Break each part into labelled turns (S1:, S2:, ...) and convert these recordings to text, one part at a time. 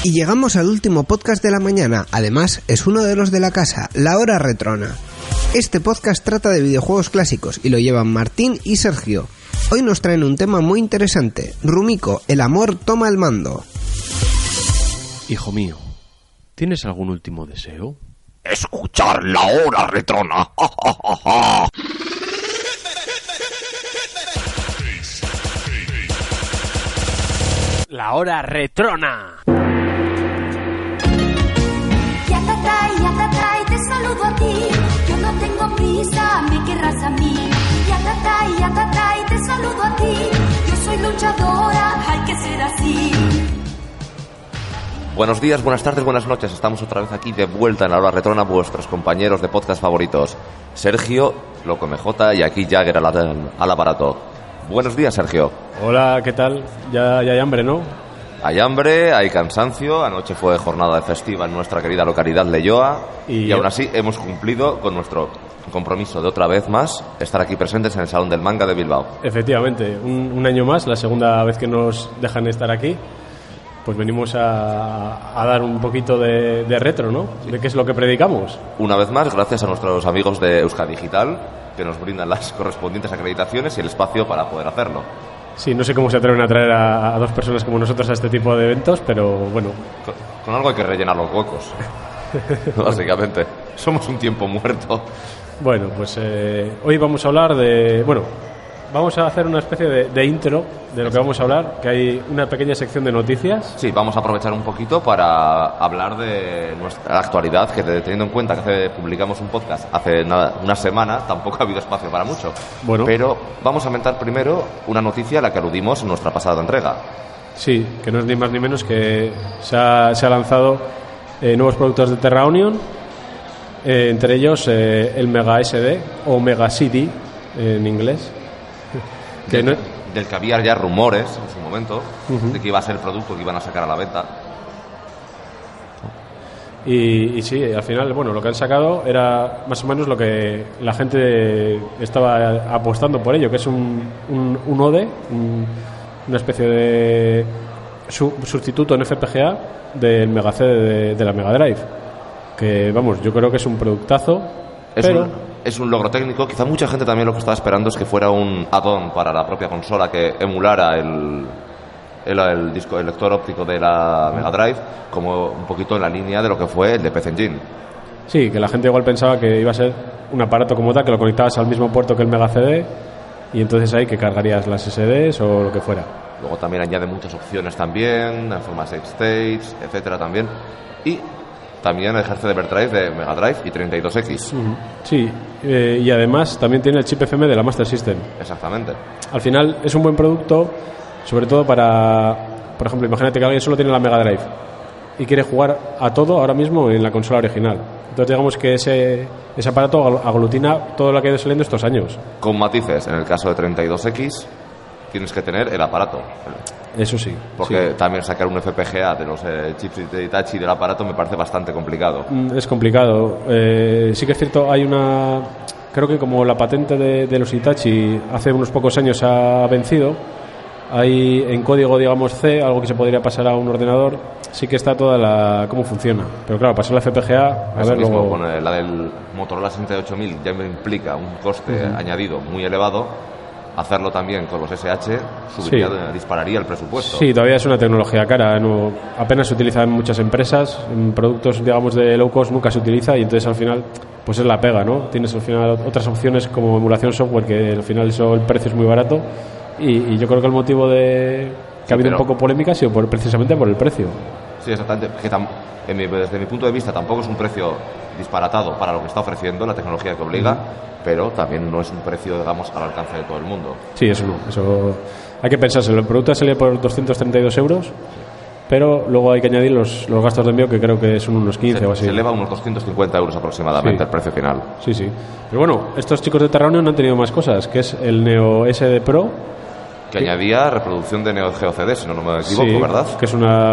S1: Y llegamos al último podcast de la mañana, además es uno de los de la casa, La Hora Retrona. Este podcast trata de videojuegos clásicos y lo llevan Martín y Sergio. Hoy nos traen un tema muy interesante, Rumiko, el amor toma el mando.
S2: Hijo mío, ¿tienes algún último deseo?
S3: Escuchar La Hora Retrona.
S2: La Hora Retrona.
S4: Yatatai, te saludo a ti. Yo no tengo prisa, me querrás a mí. Yatatai, te saludo a ti. Yo soy luchadora, hay que ser así.
S3: Buenos días, buenas tardes, buenas noches. Estamos otra vez aquí de vuelta en La Hora Retrona, vuestros compañeros de podcast favoritos. Sergio, Loco MJ y aquí Jagger al aparato. Buenos días, Sergio.
S2: Hola, ¿qué tal? Ya hay hambre, ¿no?
S3: Hay hambre, hay cansancio. Anoche fue jornada de festiva en nuestra querida localidad Leioa y aún así hemos cumplido con nuestro compromiso de otra vez más estar aquí presentes en el Salón del Manga de Bilbao.
S2: Efectivamente, un año más, la segunda vez que nos dejan estar aquí. Pues venimos a dar un poquito de retro, ¿no? Sí. De qué es lo que predicamos.
S3: Una vez más, gracias a nuestros amigos de Euskadi Digital, que nos brindan las correspondientes acreditaciones y el espacio para poder hacerlo.
S2: Sí, no sé cómo se atreven a traer a dos personas como nosotros a este tipo de eventos, pero bueno.
S3: Con algo hay que rellenar los huecos, básicamente. Somos un tiempo muerto.
S2: Bueno, pues hoy vamos a hablar de... Bueno, vamos a hacer una especie de intro de lo que vamos a hablar, que hay una pequeña sección de noticias.
S3: Sí, vamos a aprovechar un poquito para hablar de nuestra actualidad, que teniendo en cuenta que publicamos un podcast hace una semana, tampoco ha habido espacio para mucho.
S2: Bueno.
S3: Pero vamos a comentar primero una noticia a la que aludimos en nuestra pasada entrega.
S2: Sí, que no es ni más ni menos que se ha lanzado nuevos productos de Terra Union, entre ellos el Mega SD o Mega CD en inglés.
S3: Del que había ya rumores en su momento, de que iba a ser el producto que iban a sacar a la venta.
S2: Y sí, al final, bueno, lo que han sacado era más o menos lo que la gente estaba apostando por ello, que es un ODE, una especie de sustituto en FPGA del Mega CD de la Mega Drive. Que, vamos, yo creo que es un productazo,
S3: Es un logro técnico. Quizá mucha gente también lo que estaba esperando es que fuera un add-on para la propia consola que emulara el lector óptico de la Mega Drive, como un poquito en la línea de lo que fue el de PC Engine.
S2: Sí, que la gente igual pensaba que iba a ser un aparato como tal, que lo conectabas al mismo puerto que el Mega CD y entonces ahí que cargarías las SDs o lo que fuera.
S3: Luego también añade muchas opciones también, en forma de save states, etcétera también. Y también ejerce de overdrive de Mega Drive y 32X.
S2: Sí, y además también tiene el chip FM de la Master System.
S3: Exactamente.
S2: Al final es un buen producto, sobre todo para, por ejemplo, imagínate que alguien solo tiene la Mega Drive y quiere jugar a todo ahora mismo en la consola original. Entonces digamos que ese aparato aglutina todo lo que ha ido saliendo estos años.
S3: Con matices, en el caso de 32X tienes que tener el aparato.
S2: Eso sí.
S3: Porque
S2: sí.
S3: También sacar un FPGA de los chips de Hitachi del aparato me parece bastante complicado.
S2: Es complicado. Sí que es cierto, hay una... Creo que como la patente de los Hitachi hace unos pocos años ha vencido, hay en código, digamos, C, algo que se podría pasar a un ordenador, sí que está toda cómo funciona. Pero claro, pasar la FPGA...
S3: Eso mismo, luego... con la del Motorola 68000 ya me implica un coste añadido muy elevado. Hacerlo también con los SH dispararía el presupuesto. Sí,
S2: todavía es una tecnología cara, no, apenas se utiliza en muchas empresas, en productos, digamos, de low cost nunca se utiliza y entonces al final pues es la pega, ¿no? Tienes al final otras opciones como emulación software, que al final el precio es muy barato y yo creo que el motivo de que ha habido un poco polémica ha sido precisamente por el precio.
S3: Sí, exactamente, que desde mi punto de vista tampoco es un precio disparatado para lo que está ofreciendo la tecnología que obliga, pero también no es un precio, digamos, al alcance de todo el mundo.
S2: Sí, eso hay que pensárselo. El producto ha salido por 232 euros, pero luego hay que añadir los gastos de envío, que creo que son unos 15 o así.
S3: Se eleva a unos 250 euros aproximadamente el precio final.
S2: Sí. Pero bueno, estos chicos de Terra Union han tenido más cosas, que es el Neo SD Pro,
S3: que añadía reproducción de Neo Geo CD, si no me equivoco, ¿verdad?
S2: Que es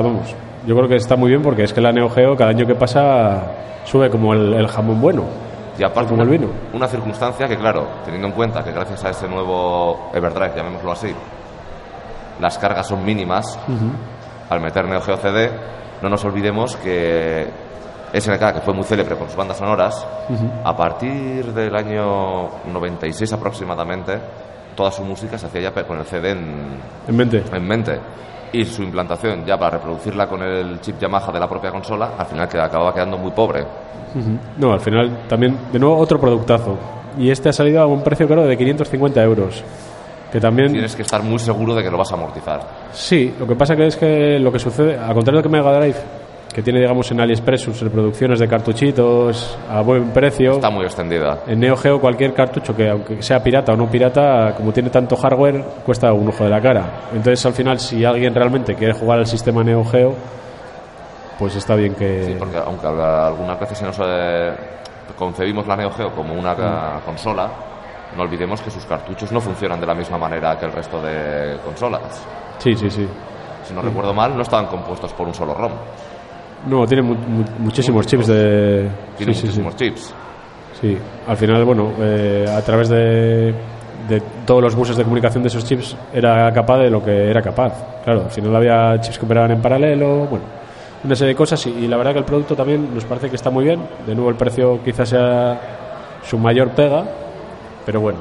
S2: yo creo que está muy bien, porque es que la Neo Geo cada año que pasa sube como el jamón bueno.
S3: Y aparte
S2: como el vino.
S3: Una circunstancia que, claro, teniendo en cuenta que gracias a ese nuevo Everdrive, llamémoslo así, las cargas son mínimas, al meter Neo Geo CD, no nos olvidemos que SNK, que fue muy célebre con sus bandas sonoras, a partir del año 96 aproximadamente, toda su música se hacía ya con el CD en mente. Y su implantación ya para reproducirla con el chip Yamaha de la propia consola, al final acababa quedando muy pobre.
S2: No, al final también, de nuevo, otro productazo. Y este ha salido a un precio, claro, de 550 euros. Que también...
S3: Tienes que estar muy seguro de que lo vas a amortizar.
S2: Sí, lo que pasa que es que lo que sucede, al contrario que Mega Drive, que tiene, digamos, en AliExpress sus reproducciones de cartuchitos a buen precio.
S3: Está muy extendida.
S2: En Neo Geo cualquier cartucho, que aunque sea pirata o no pirata, como tiene tanto hardware, cuesta un ojo de la cara. Entonces, al final, si alguien realmente quiere jugar al sistema Neo Geo, pues está bien que...
S3: Sí, porque aunque algunas veces se nos concebimos la Neo Geo como una consola, no olvidemos que sus cartuchos no funcionan de la misma manera que el resto de consolas.
S2: Sí.
S3: Si no recuerdo mal, no estaban compuestos por un solo ROM.
S2: No, tiene muchísimos chips de...
S3: Tiene muchísimos chips.
S2: Sí, al final, bueno, a través de todos los buses de comunicación de esos chips era capaz de lo que era capaz. Claro, al final había chips que operaban en paralelo, bueno, una serie de cosas y la verdad que el producto también nos parece que está muy bien. De nuevo, el precio quizás sea su mayor pega, pero bueno.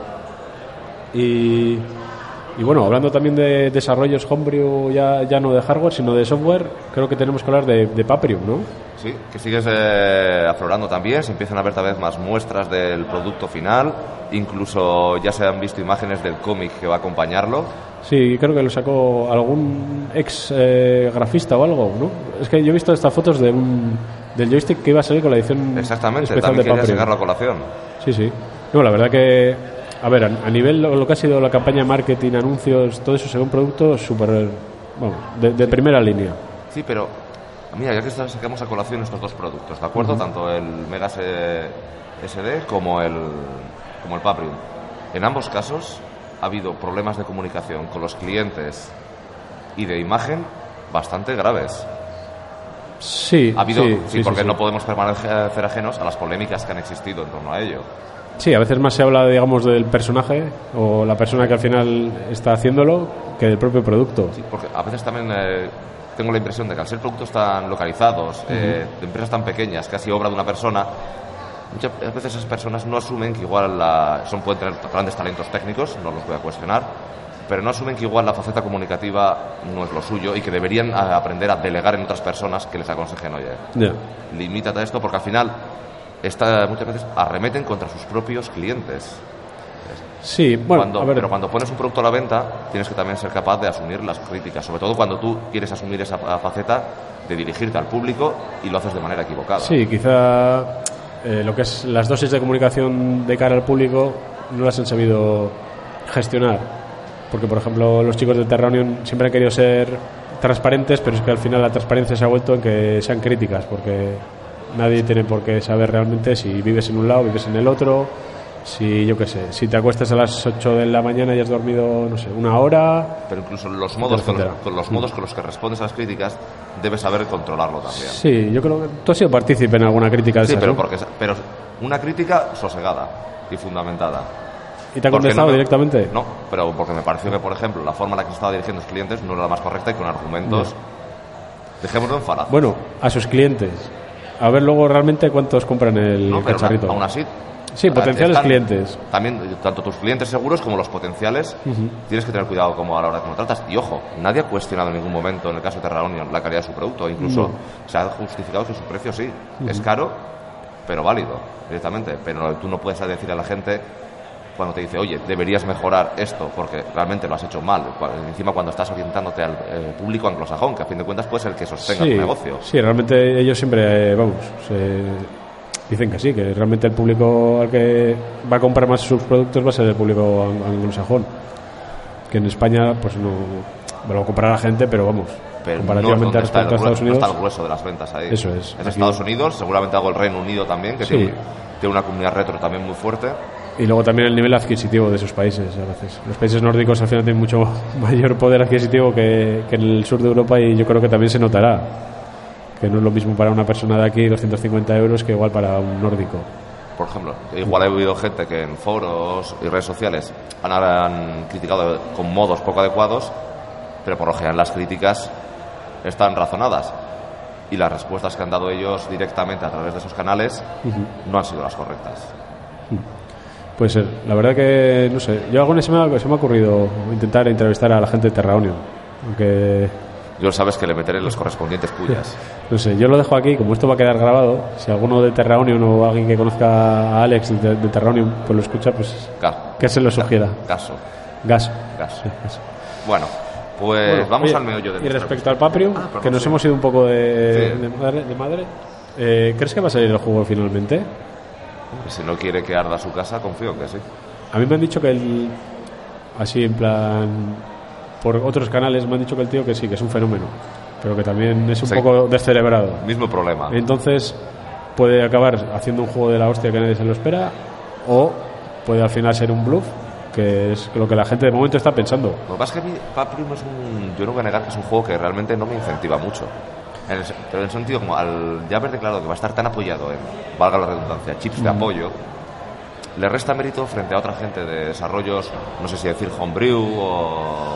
S2: Y bueno, hablando también de desarrollos homebrew, ya no de hardware, sino de software, creo que tenemos que hablar de Paprium, ¿no?
S3: Sí, que sigues aflorando también, se empiezan a ver cada vez más muestras del producto final, incluso ya se han visto imágenes del cómic que va a acompañarlo.
S2: Sí, creo que lo sacó algún ex grafista o algo, ¿no? Es que yo he visto estas fotos del joystick que iba a salir con la edición
S3: exactamente,
S2: especial
S3: también
S2: de Paprium.
S3: sacar la colación.
S2: Sí. No, la verdad que... A ver, a nivel lo que ha sido la campaña de marketing, anuncios, todo eso se ve un producto súper... Bueno, de primera línea.
S3: Sí, pero... Mira, ya que sacamos a colación estos dos productos, ¿de acuerdo? Tanto el Mega SD como el Paprium. En ambos casos ha habido problemas de comunicación con los clientes y de imagen bastante graves.
S2: Sí.
S3: Ha habido, porque
S2: sí.
S3: no podemos permanecer ajenos a las polémicas que han existido en torno a ello.
S2: Sí, a veces más se habla, digamos, del personaje o la persona que al final está haciéndolo que del propio producto.
S3: Sí, porque a veces también tengo la impresión de que al ser productos tan localizados, de empresas tan pequeñas, casi obra de una persona, muchas veces esas personas no asumen que igual pueden tener grandes talentos técnicos, no los voy a cuestionar, pero no asumen que igual la faceta comunicativa no es lo suyo y que deberían aprender a delegar en otras personas que les aconsejen, oye, limítate a esto, porque al final muchas veces arremeten contra sus propios clientes.
S2: Sí, bueno,
S3: pero cuando pones un producto a la venta tienes que también ser capaz de asumir las críticas, sobre todo cuando tú quieres asumir esa faceta de dirigirte al público y lo haces de manera equivocada.
S2: Sí, quizá lo que es las dosis de comunicación de cara al público no las han sabido gestionar, porque por ejemplo los chicos de Terraunion siempre han querido ser transparentes, pero es que al final la transparencia se ha vuelto en que sean críticas, porque nadie tiene por qué saber realmente si vives en un lado, vives en el otro, si yo qué sé, si te acuestas a las 8 de la mañana y has dormido, no sé, una hora.
S3: Pero incluso los modos con los que respondes a las críticas debes saber controlarlo también.
S2: Sí, yo creo que tú has sido partícipe en alguna crítica de
S3: sí,
S2: esas,
S3: pero una crítica sosegada y fundamentada.
S2: ¿Y te ha contestado directamente?
S3: No, pero porque me pareció que, por ejemplo, la forma en la que se estaba dirigiendo a los clientes no era la más correcta y con argumentos... Dejémoslo en falaz.
S2: Bueno, a sus clientes. A ver luego realmente cuántos compran el cacharrito.
S3: Aún así...
S2: Sí, potenciales clientes.
S3: También, tanto tus clientes seguros como los potenciales, tienes que tener cuidado como a la hora de cómo tratas. Y ojo, nadie ha cuestionado en ningún momento, en el caso de Terraunion, la calidad de su producto. Incluso se ha justificado que su precio sí, es caro, pero válido, directamente. Pero tú no puedes decir a la gente, cuando te dice, oye, deberías mejorar esto, porque realmente lo has hecho mal. Encima cuando estás orientándote al público anglosajón, que a fin de cuentas puede ser el que sostenga tu negocio.
S2: Sí, realmente ellos siempre, dicen que sí, que realmente el público al que va a comprar más sus productos va a ser el público anglosajón, que en España pues no lo comprará la gente, pero vamos, comparativamente respecto a Estados Unidos
S3: no está el grueso de las ventas ahí.
S2: Eso es.
S3: En Estados Unidos, seguramente hago el Reino Unido también, que tiene una comunidad retro también muy fuerte.
S2: Y luego también el nivel adquisitivo de esos países a veces. Los países nórdicos al final tienen mucho mayor poder adquisitivo que en el sur de Europa, y yo creo que también se notará que no es lo mismo para una persona de aquí 250 euros que igual para un nórdico.
S3: Por ejemplo, igual he oído gente que en foros y redes sociales han criticado con modos poco adecuados, pero por lo general las críticas están razonadas. y las respuestas que han dado ellos directamente a través de esos canales no han sido las correctas.
S2: Puede ser. La verdad que, no sé, yo alguna semana se me ha ocurrido intentar entrevistar a la gente de Terraonion, aunque...
S3: Yo sabes que le meteré los correspondientes pullas.
S2: No sé, yo lo dejo aquí, como esto va a quedar grabado, si alguno de Terraonion o alguien que conozca a Alex de Terraonion pues lo escucha, pues que se lo sugiera.
S3: Gaso.
S2: Sí, gaso.
S3: Bueno, pues vamos
S2: oye,
S3: al meollo de
S2: y respecto al Paprium, que nos hemos ido un poco de madre, ¿crees que va a salir el juego finalmente?
S3: Si no quiere que arda su casa, confío en que sí.
S2: A mí me han dicho que así en plan, por otros canales me han dicho que el tío que sí, que es un fenómeno, pero que también es un poco descerebrado.
S3: Mismo problema.
S2: Entonces puede acabar haciendo un juego de la hostia que nadie se lo espera, o puede al final ser un bluff, que es lo que la gente de momento está pensando.
S3: Lo que pasa es que Paprium es yo no voy a negar que es un juego que realmente no me incentiva mucho. Pero en el sentido, como al ya haber declarado que va a estar tan apoyado en, valga la redundancia, chips de apoyo, le resta mérito frente a otra gente de desarrollos, no sé si decir homebrew o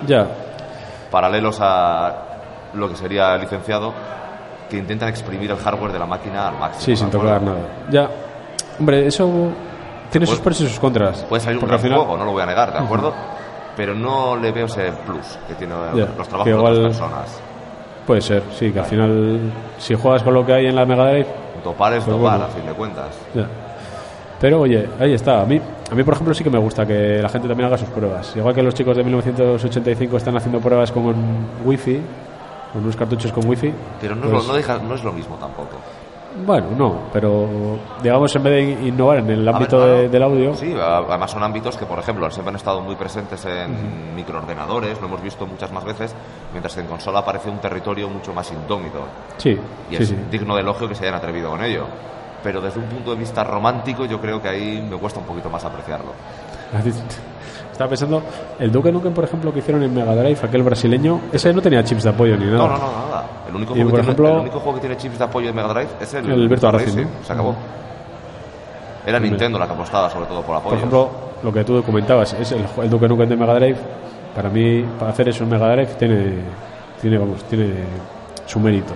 S3: paralelos a lo que sería licenciado, que intentan exprimir el hardware de la máquina al máximo.
S2: Sí, sin tocar nada. Ya, hombre, eso tiene sus pros y sus contras.
S3: Puede salir un gran juego, no lo voy a negar, ¿de acuerdo? Pero no le veo ese plus que tiene los trabajos de otras personas.
S2: Puede ser, sí, que al final, si juegas con lo que hay en la Mega Drive,
S3: topar es topar, a fin de cuentas.
S2: Ya. Pero oye, ahí está. A mí por ejemplo sí que me gusta que la gente también haga sus pruebas. Igual que los chicos de 1985 están haciendo pruebas con Wi-Fi, con unos cartuchos con Wi-Fi.
S3: Pero no es lo mismo tampoco.
S2: Bueno, no, pero digamos en vez de innovar en el ámbito del audio.
S3: Sí, además son ámbitos que, por ejemplo, siempre han estado muy presentes en microordenadores, lo hemos visto muchas más veces, mientras que en consola aparece un territorio mucho más indómito.
S2: Sí.
S3: Y es digno de elogio que se hayan atrevido con ello. Pero desde un punto de vista romántico, yo creo que ahí me cuesta un poquito más apreciarlo.
S2: Estaba pensando, el Duke Nukem, por ejemplo, que hicieron en Mega Drive, aquel brasileño, ese no tenía chips de apoyo ni nada.
S3: No, nada. El único juego que tiene chips de apoyo de Mega Drive es el
S2: Virtua Racing, ¿no?
S3: Se acabó. Era Nintendo la que apostaba sobre todo por apoyo.
S2: Por ejemplo, lo que tú comentabas, es el Duke Nukem de Mega Drive. Para mí, para hacer eso en Mega Drive tiene su mérito.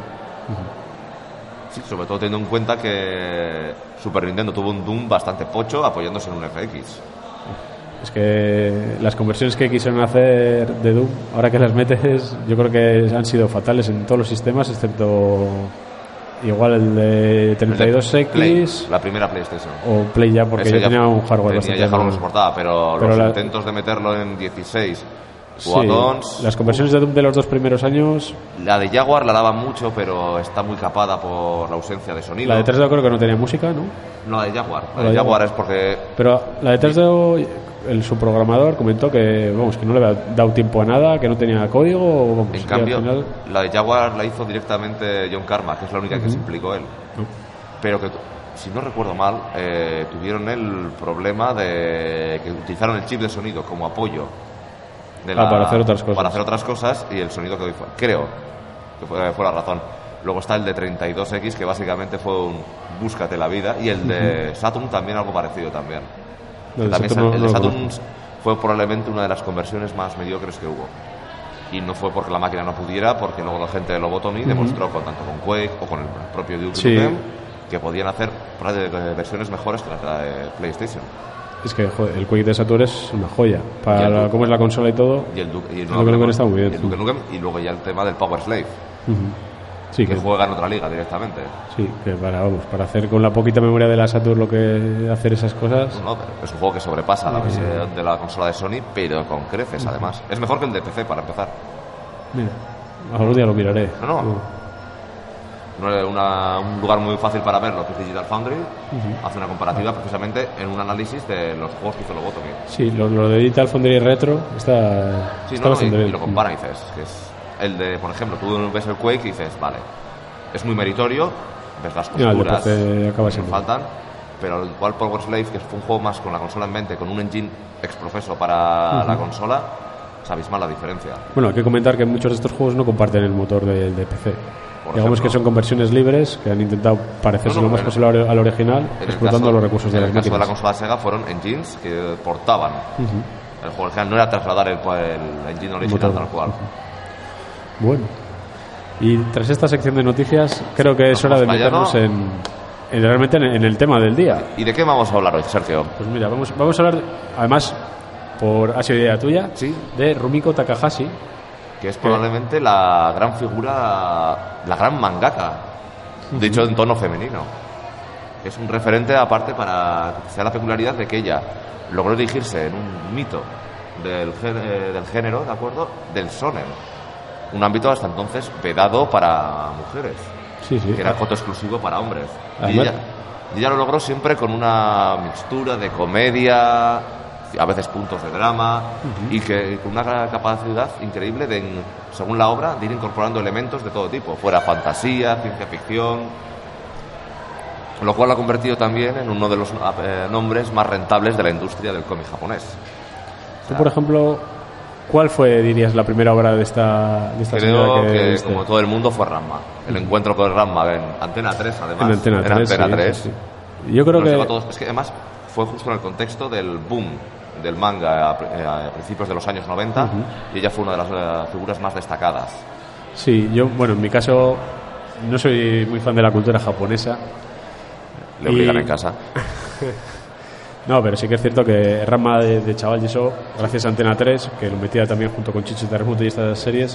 S3: Sí, sobre todo teniendo en cuenta que Super Nintendo tuvo un Doom bastante pocho apoyándose en un FX.
S2: Es que las conversiones que quisieron hacer de Doom, ahora que las metes, yo creo que han sido fatales en todos los sistemas, excepto igual el de 32X,
S3: Play, la primera PlayStation,
S2: o Play ya, porque ya tenía un hardware bastante.
S3: Ya no soportaba, pero los intentos de meterlo en 16
S2: sí, las conversiones de Doom de los dos primeros años.
S3: La de Jaguar la daba mucho, pero está muy capada por la ausencia de sonido.
S2: La de 3DO creo que no tenía música, ¿no?
S3: No, la de Jaguar. La de Jaguar es porque...
S2: Pero la de 3DO, su programador comentó que que no le había dado tiempo a nada, que no tenía código.
S3: En cambio, la de Jaguar la hizo directamente John Carmack, que es la única que se implicó él. Pero que, si no recuerdo mal, tuvieron el problema de que utilizaron el chip de sonido como apoyo
S2: para hacer otras cosas.
S3: Para hacer otras cosas, y el sonido que fue, creo que fue la razón. Luego está el de 32X, que básicamente fue un búscate la vida, y el de Saturn también algo parecido también. El de Saturn fue probablemente una de las conversiones más mediocres que hubo. Y no fue porque la máquina no pudiera, porque luego la gente de Lobotomy demostró tanto con Quake o con el propio Duke Nukem que podían hacer versiones mejores que las de PlayStation. Es
S2: que el Quake de Saturn es una joya para cómo es la consola y todo.
S3: Y el Duke
S2: Nukem está muy bien.
S3: Y el Duke Nukem, y luego ya el tema del Power Slave.
S2: Sí,
S3: que juega en otra liga directamente.
S2: Sí, que para hacer con la poquita memoria de la Saturn lo que hacer esas cosas.
S3: No, pero es un juego que sobrepasa la versión de la consola de Sony, pero con creces además. Es mejor que el de PC para empezar.
S2: Mira, algún día lo miraré.
S3: Un lugar muy fácil para verlo, que es Digital Foundry. Hace una comparativa precisamente en un análisis de los juegos que hizo Lobotomy.
S2: Sí, lo de Digital Foundry Retro está bastante bien.
S3: Y lo compara y dices que es el de, por ejemplo, tú ves el Quake y dices, vale, es muy meritorio, ves las costuras que faltan, pero igual Power Slave, que fue un juego más con la consola en mente, con un engine exprofeso para la consola, sabéis más la diferencia.
S2: Bueno, hay que comentar que muchos de estos juegos no comparten el motor de PC. Digamos que son conversiones libres que han intentado parecerse lo más posible al original, explotando los recursos de las máquinas.
S3: En el caso de la consola Sega fueron engines que portaban. El juego original no era trasladar el engine original tal cual.
S2: Bueno, Y tras esta sección de noticias, creo que es hora de meternos realmente en el tema del día.
S3: ¿Y de qué vamos a hablar hoy, Sergio?
S2: Pues mira, vamos a hablar, además, ha sido idea tuya,
S3: ¿sí?
S2: De Rumiko Takahashi,
S3: que es probablemente la gran figura, la gran mangaka, dicho en tono femenino. Es un referente aparte para que sea la peculiaridad de que ella logró dirigirse en un mito del género, ¿de acuerdo? Del shonen, un ámbito hasta entonces vedado para mujeres,
S2: sí.
S3: Que era coto exclusivo para hombres.
S2: Y
S3: ella lo logró siempre con una mixtura de comedia, a veces puntos de drama, y que con una capacidad increíble de, según la obra, de ir incorporando elementos de todo tipo, fuera fantasía, ciencia ficción, lo cual la ha convertido también en uno de los nombres más rentables de la industria del cómic japonés.
S2: Tú, por ejemplo, ¿cuál fue, dirías, la primera obra de esta
S3: Creo que como todo el mundo, fue Ranma. El encuentro con Ranma en Antena 3, además.
S2: En Antena 3. Sí. Yo creo que...
S3: Es que además fue justo en el contexto del boom del manga a principios de los años 90, y ella fue una de las figuras más destacadas.
S2: Sí, yo, bueno, en mi caso no soy muy fan de la cultura japonesa.
S3: Le obligan en casa.
S2: No, pero sí que es cierto que Ranma de chaval y eso, gracias a Antena 3, que lo metía también junto con Chichi Terremoto y estas series,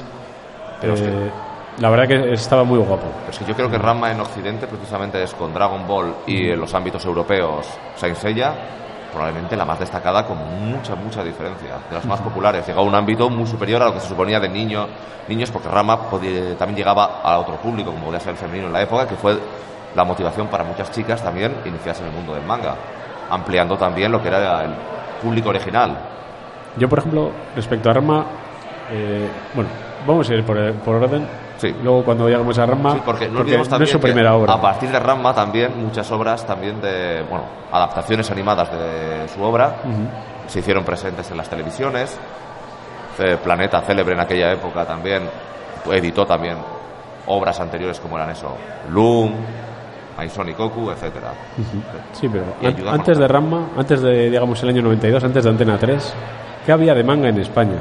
S2: la verdad que estaba muy guapo.
S3: Pero es que yo creo que Ranma en Occidente precisamente es con Dragon Ball y en los ámbitos europeos Saint Seiya, probablemente la más destacada con mucha diferencia, de las más populares. Llegó a un ámbito muy superior a lo que se suponía de niños, porque Ranma también llegaba a otro público, como podía ser el femenino en la época, que fue la motivación para muchas chicas también iniciarse en el mundo del manga, ampliando también lo que era el público original.
S2: Yo, por ejemplo, respecto a Ranma, bueno, vamos a ir por orden.
S3: Sí.
S2: Luego, cuando lleguemos a Ranma,
S3: sí, porque no es su primera obra. A partir de Ranma también, muchas obras también de, adaptaciones animadas de su obra se hicieron presentes en las televisiones. Planeta, célebre en aquella época, también editó también obras anteriores como eran eso, Loom, Ai Sonikoku, etcétera.
S2: Sí, pero antes de Ranma, antes de, digamos, el año 92, antes de Antena 3, ¿qué había de manga en España?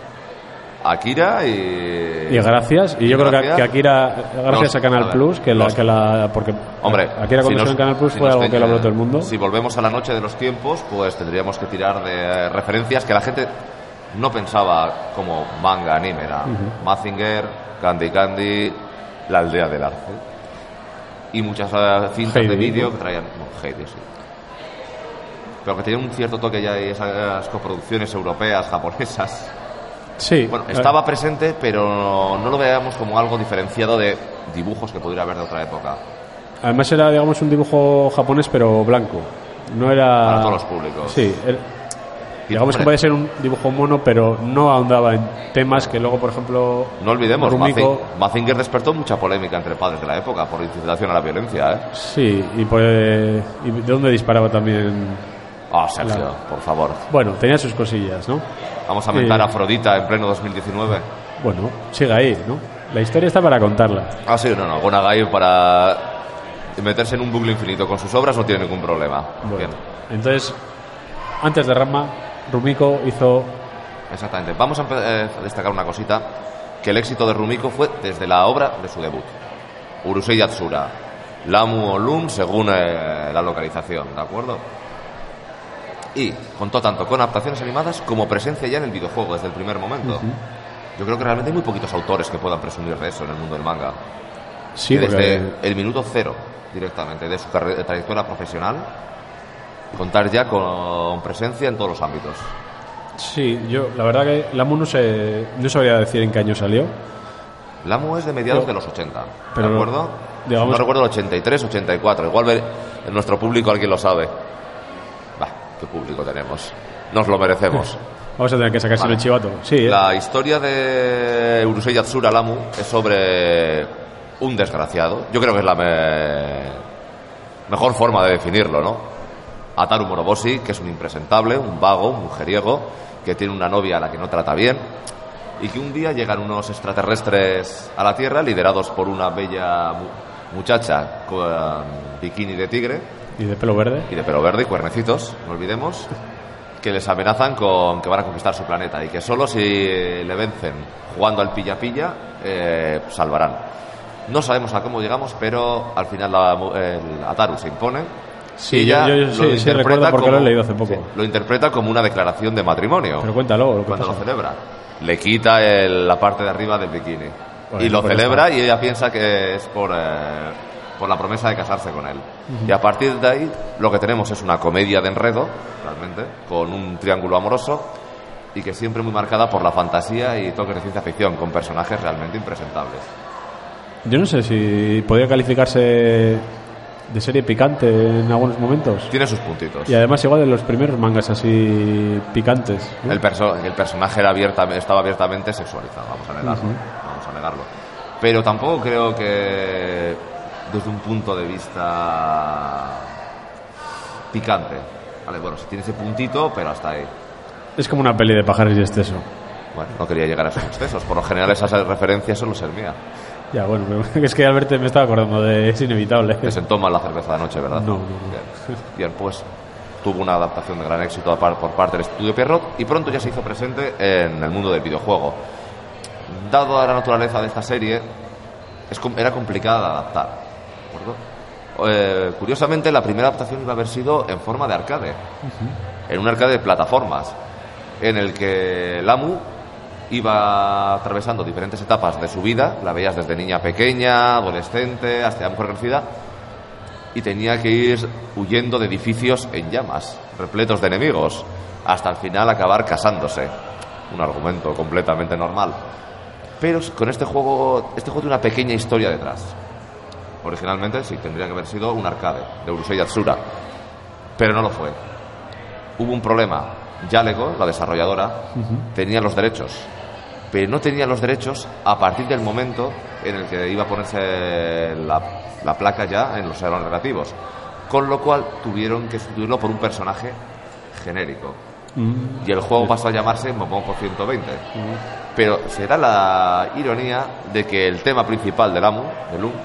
S3: Akira y
S2: gracias. Y yo creo que Akira, gracias a Canal Plus, porque
S3: hombre,
S2: Akira cuando en Canal Plus fue algo que lo habló todo el mundo.
S3: Si volvemos a la noche de los tiempos, pues tendríamos que tirar de referencias que la gente no pensaba como manga, anime. Era Mazinger, Candy Candy, La aldea del arce. Y muchas cintas Heidi, de vídeo que traían... Heidi, sí. Pero que tenían un cierto toque ya de esas coproducciones europeas, japonesas.
S2: Sí.
S3: Bueno, estaba presente, pero no lo veíamos como algo diferenciado de dibujos que pudiera haber de otra época.
S2: Además era, digamos, un dibujo japonés, pero blanco. No era...
S3: Para todos los públicos.
S2: Sí. Digamos que puede ser un dibujo mono, pero no ahondaba en temas que luego, por ejemplo...
S3: No olvidemos, Mazinger despertó mucha polémica entre padres de la época por incitación a la violencia, ¿eh?
S2: Sí, y de dónde disparaba también...
S3: Sergio, por favor.
S2: Bueno, tenía sus cosillas, ¿no?
S3: Vamos a mentar a Afrodita en pleno 2019.
S2: Bueno, sigue ahí, ¿no? La historia está para contarla.
S3: Sí, no. Gonagai para meterse en un bucle infinito con sus obras no tiene ningún problema.
S2: Bueno, bien. Entonces, antes de Ranma, Rumiko hizo...
S3: Exactamente. Vamos a destacar una cosita, que el éxito de Rumiko fue desde la obra de su debut, Urusei Yatsura, Lamu o Loom, según la localización, ¿de acuerdo? Y contó tanto con adaptaciones animadas como presencia ya en el videojuego desde el primer momento. Yo creo que realmente hay muy poquitos autores que puedan presumir de eso en el mundo del manga.
S2: Sí,
S3: desde el minuto cero directamente de su trayectoria profesional, contar ya con presencia en todos los ámbitos.
S2: Sí, yo la verdad que Lamu no sabría decir en qué año salió.
S3: Lamu es de mediados de los 80, ¿de acuerdo?
S2: Digamos,
S3: no recuerdo el 83, 84. Igual en nuestro público alguien lo sabe. ¿Qué público tenemos? Nos lo merecemos.
S2: Vamos a tener que sacarse el chivato. Sí,
S3: La historia de Urusei Yatsura Lamu es sobre un desgraciado. Yo creo que es la mejor forma de definirlo, ¿no? Ataru Moroboshi, que es un impresentable, un vago, un mujeriego, que tiene una novia a la que no trata bien, y que un día llegan unos extraterrestres a la Tierra, liderados por una bella muchacha con bikini de tigre.
S2: Y de pelo verde.
S3: Y de pelo verde y cuernecitos, no olvidemos. que les amenazan con que van a conquistar su planeta y que solo si le vencen jugando al pilla-pilla salvarán. No sabemos a cómo llegamos, pero al final el Ataru se impone.
S2: Sí,
S3: y ella
S2: sí, recuerdo porque lo he leído hace poco.
S3: Sí, lo interpreta como una declaración de matrimonio.
S2: Pero cuéntalo, lo que
S3: cuando
S2: pasa.
S3: lo celebra. Le quita la parte de arriba del bikini.
S2: Bueno,
S3: y lo
S2: pues
S3: celebra
S2: está.
S3: y ella piensa que es por la promesa de casarse con él. Y a partir de ahí lo que tenemos es una comedia de enredo, realmente, con un triángulo amoroso y que siempre muy marcada por la fantasía y toques de ciencia ficción, con personajes realmente impresentables.
S2: Yo no sé si podría calificarse de serie picante en algunos momentos.
S3: Tiene sus puntitos.
S2: Y además igual de los primeros mangas así picantes, ¿no?
S3: El personaje estaba abiertamente sexualizado, vamos a negarlo. Pero tampoco creo que desde un punto de vista picante. Vale, bueno, sí tiene ese puntito, pero hasta ahí.
S2: Es como una peli de pájaros y exceso.
S3: Bueno, no quería llegar a esos excesos. Por lo general esas referencias solo ser mía.
S2: Ya, bueno, pero es que al verte me estaba acordando de Es Inevitable.
S3: Te sentó mal la cerveza de noche, ¿verdad?
S2: No.
S3: Bien, pues tuvo una adaptación de gran éxito por parte del estudio Pierrot y pronto ya se hizo presente en el mundo del videojuego. Dado a la naturaleza de esta serie, era complicada de adaptar, ¿de acuerdo? Curiosamente, la primera adaptación iba a haber sido en forma de arcade, en un arcade de plataformas, en el que Lamu iba atravesando diferentes etapas de su vida, la veías desde niña pequeña, adolescente, hasta ya mujer crecida, y tenía que ir huyendo de edificios en llamas, repletos de enemigos, hasta al final acabar casándose. Un argumento completamente normal. Pero con este juego tiene una pequeña historia detrás. Originalmente sí, tendría que haber sido un arcade de Urusei Yatsura, pero no lo fue. Hubo un problema. Jaleco, la desarrolladora, tenía los derechos, pero no tenía los derechos a partir del momento en el que iba a ponerse la placa ya en los salones recreativos, con lo cual tuvieron que sustituirlo por un personaje genérico. Y el juego pasó a llamarse Momoko 120. Pero será la ironía de que el tema principal del Lamu,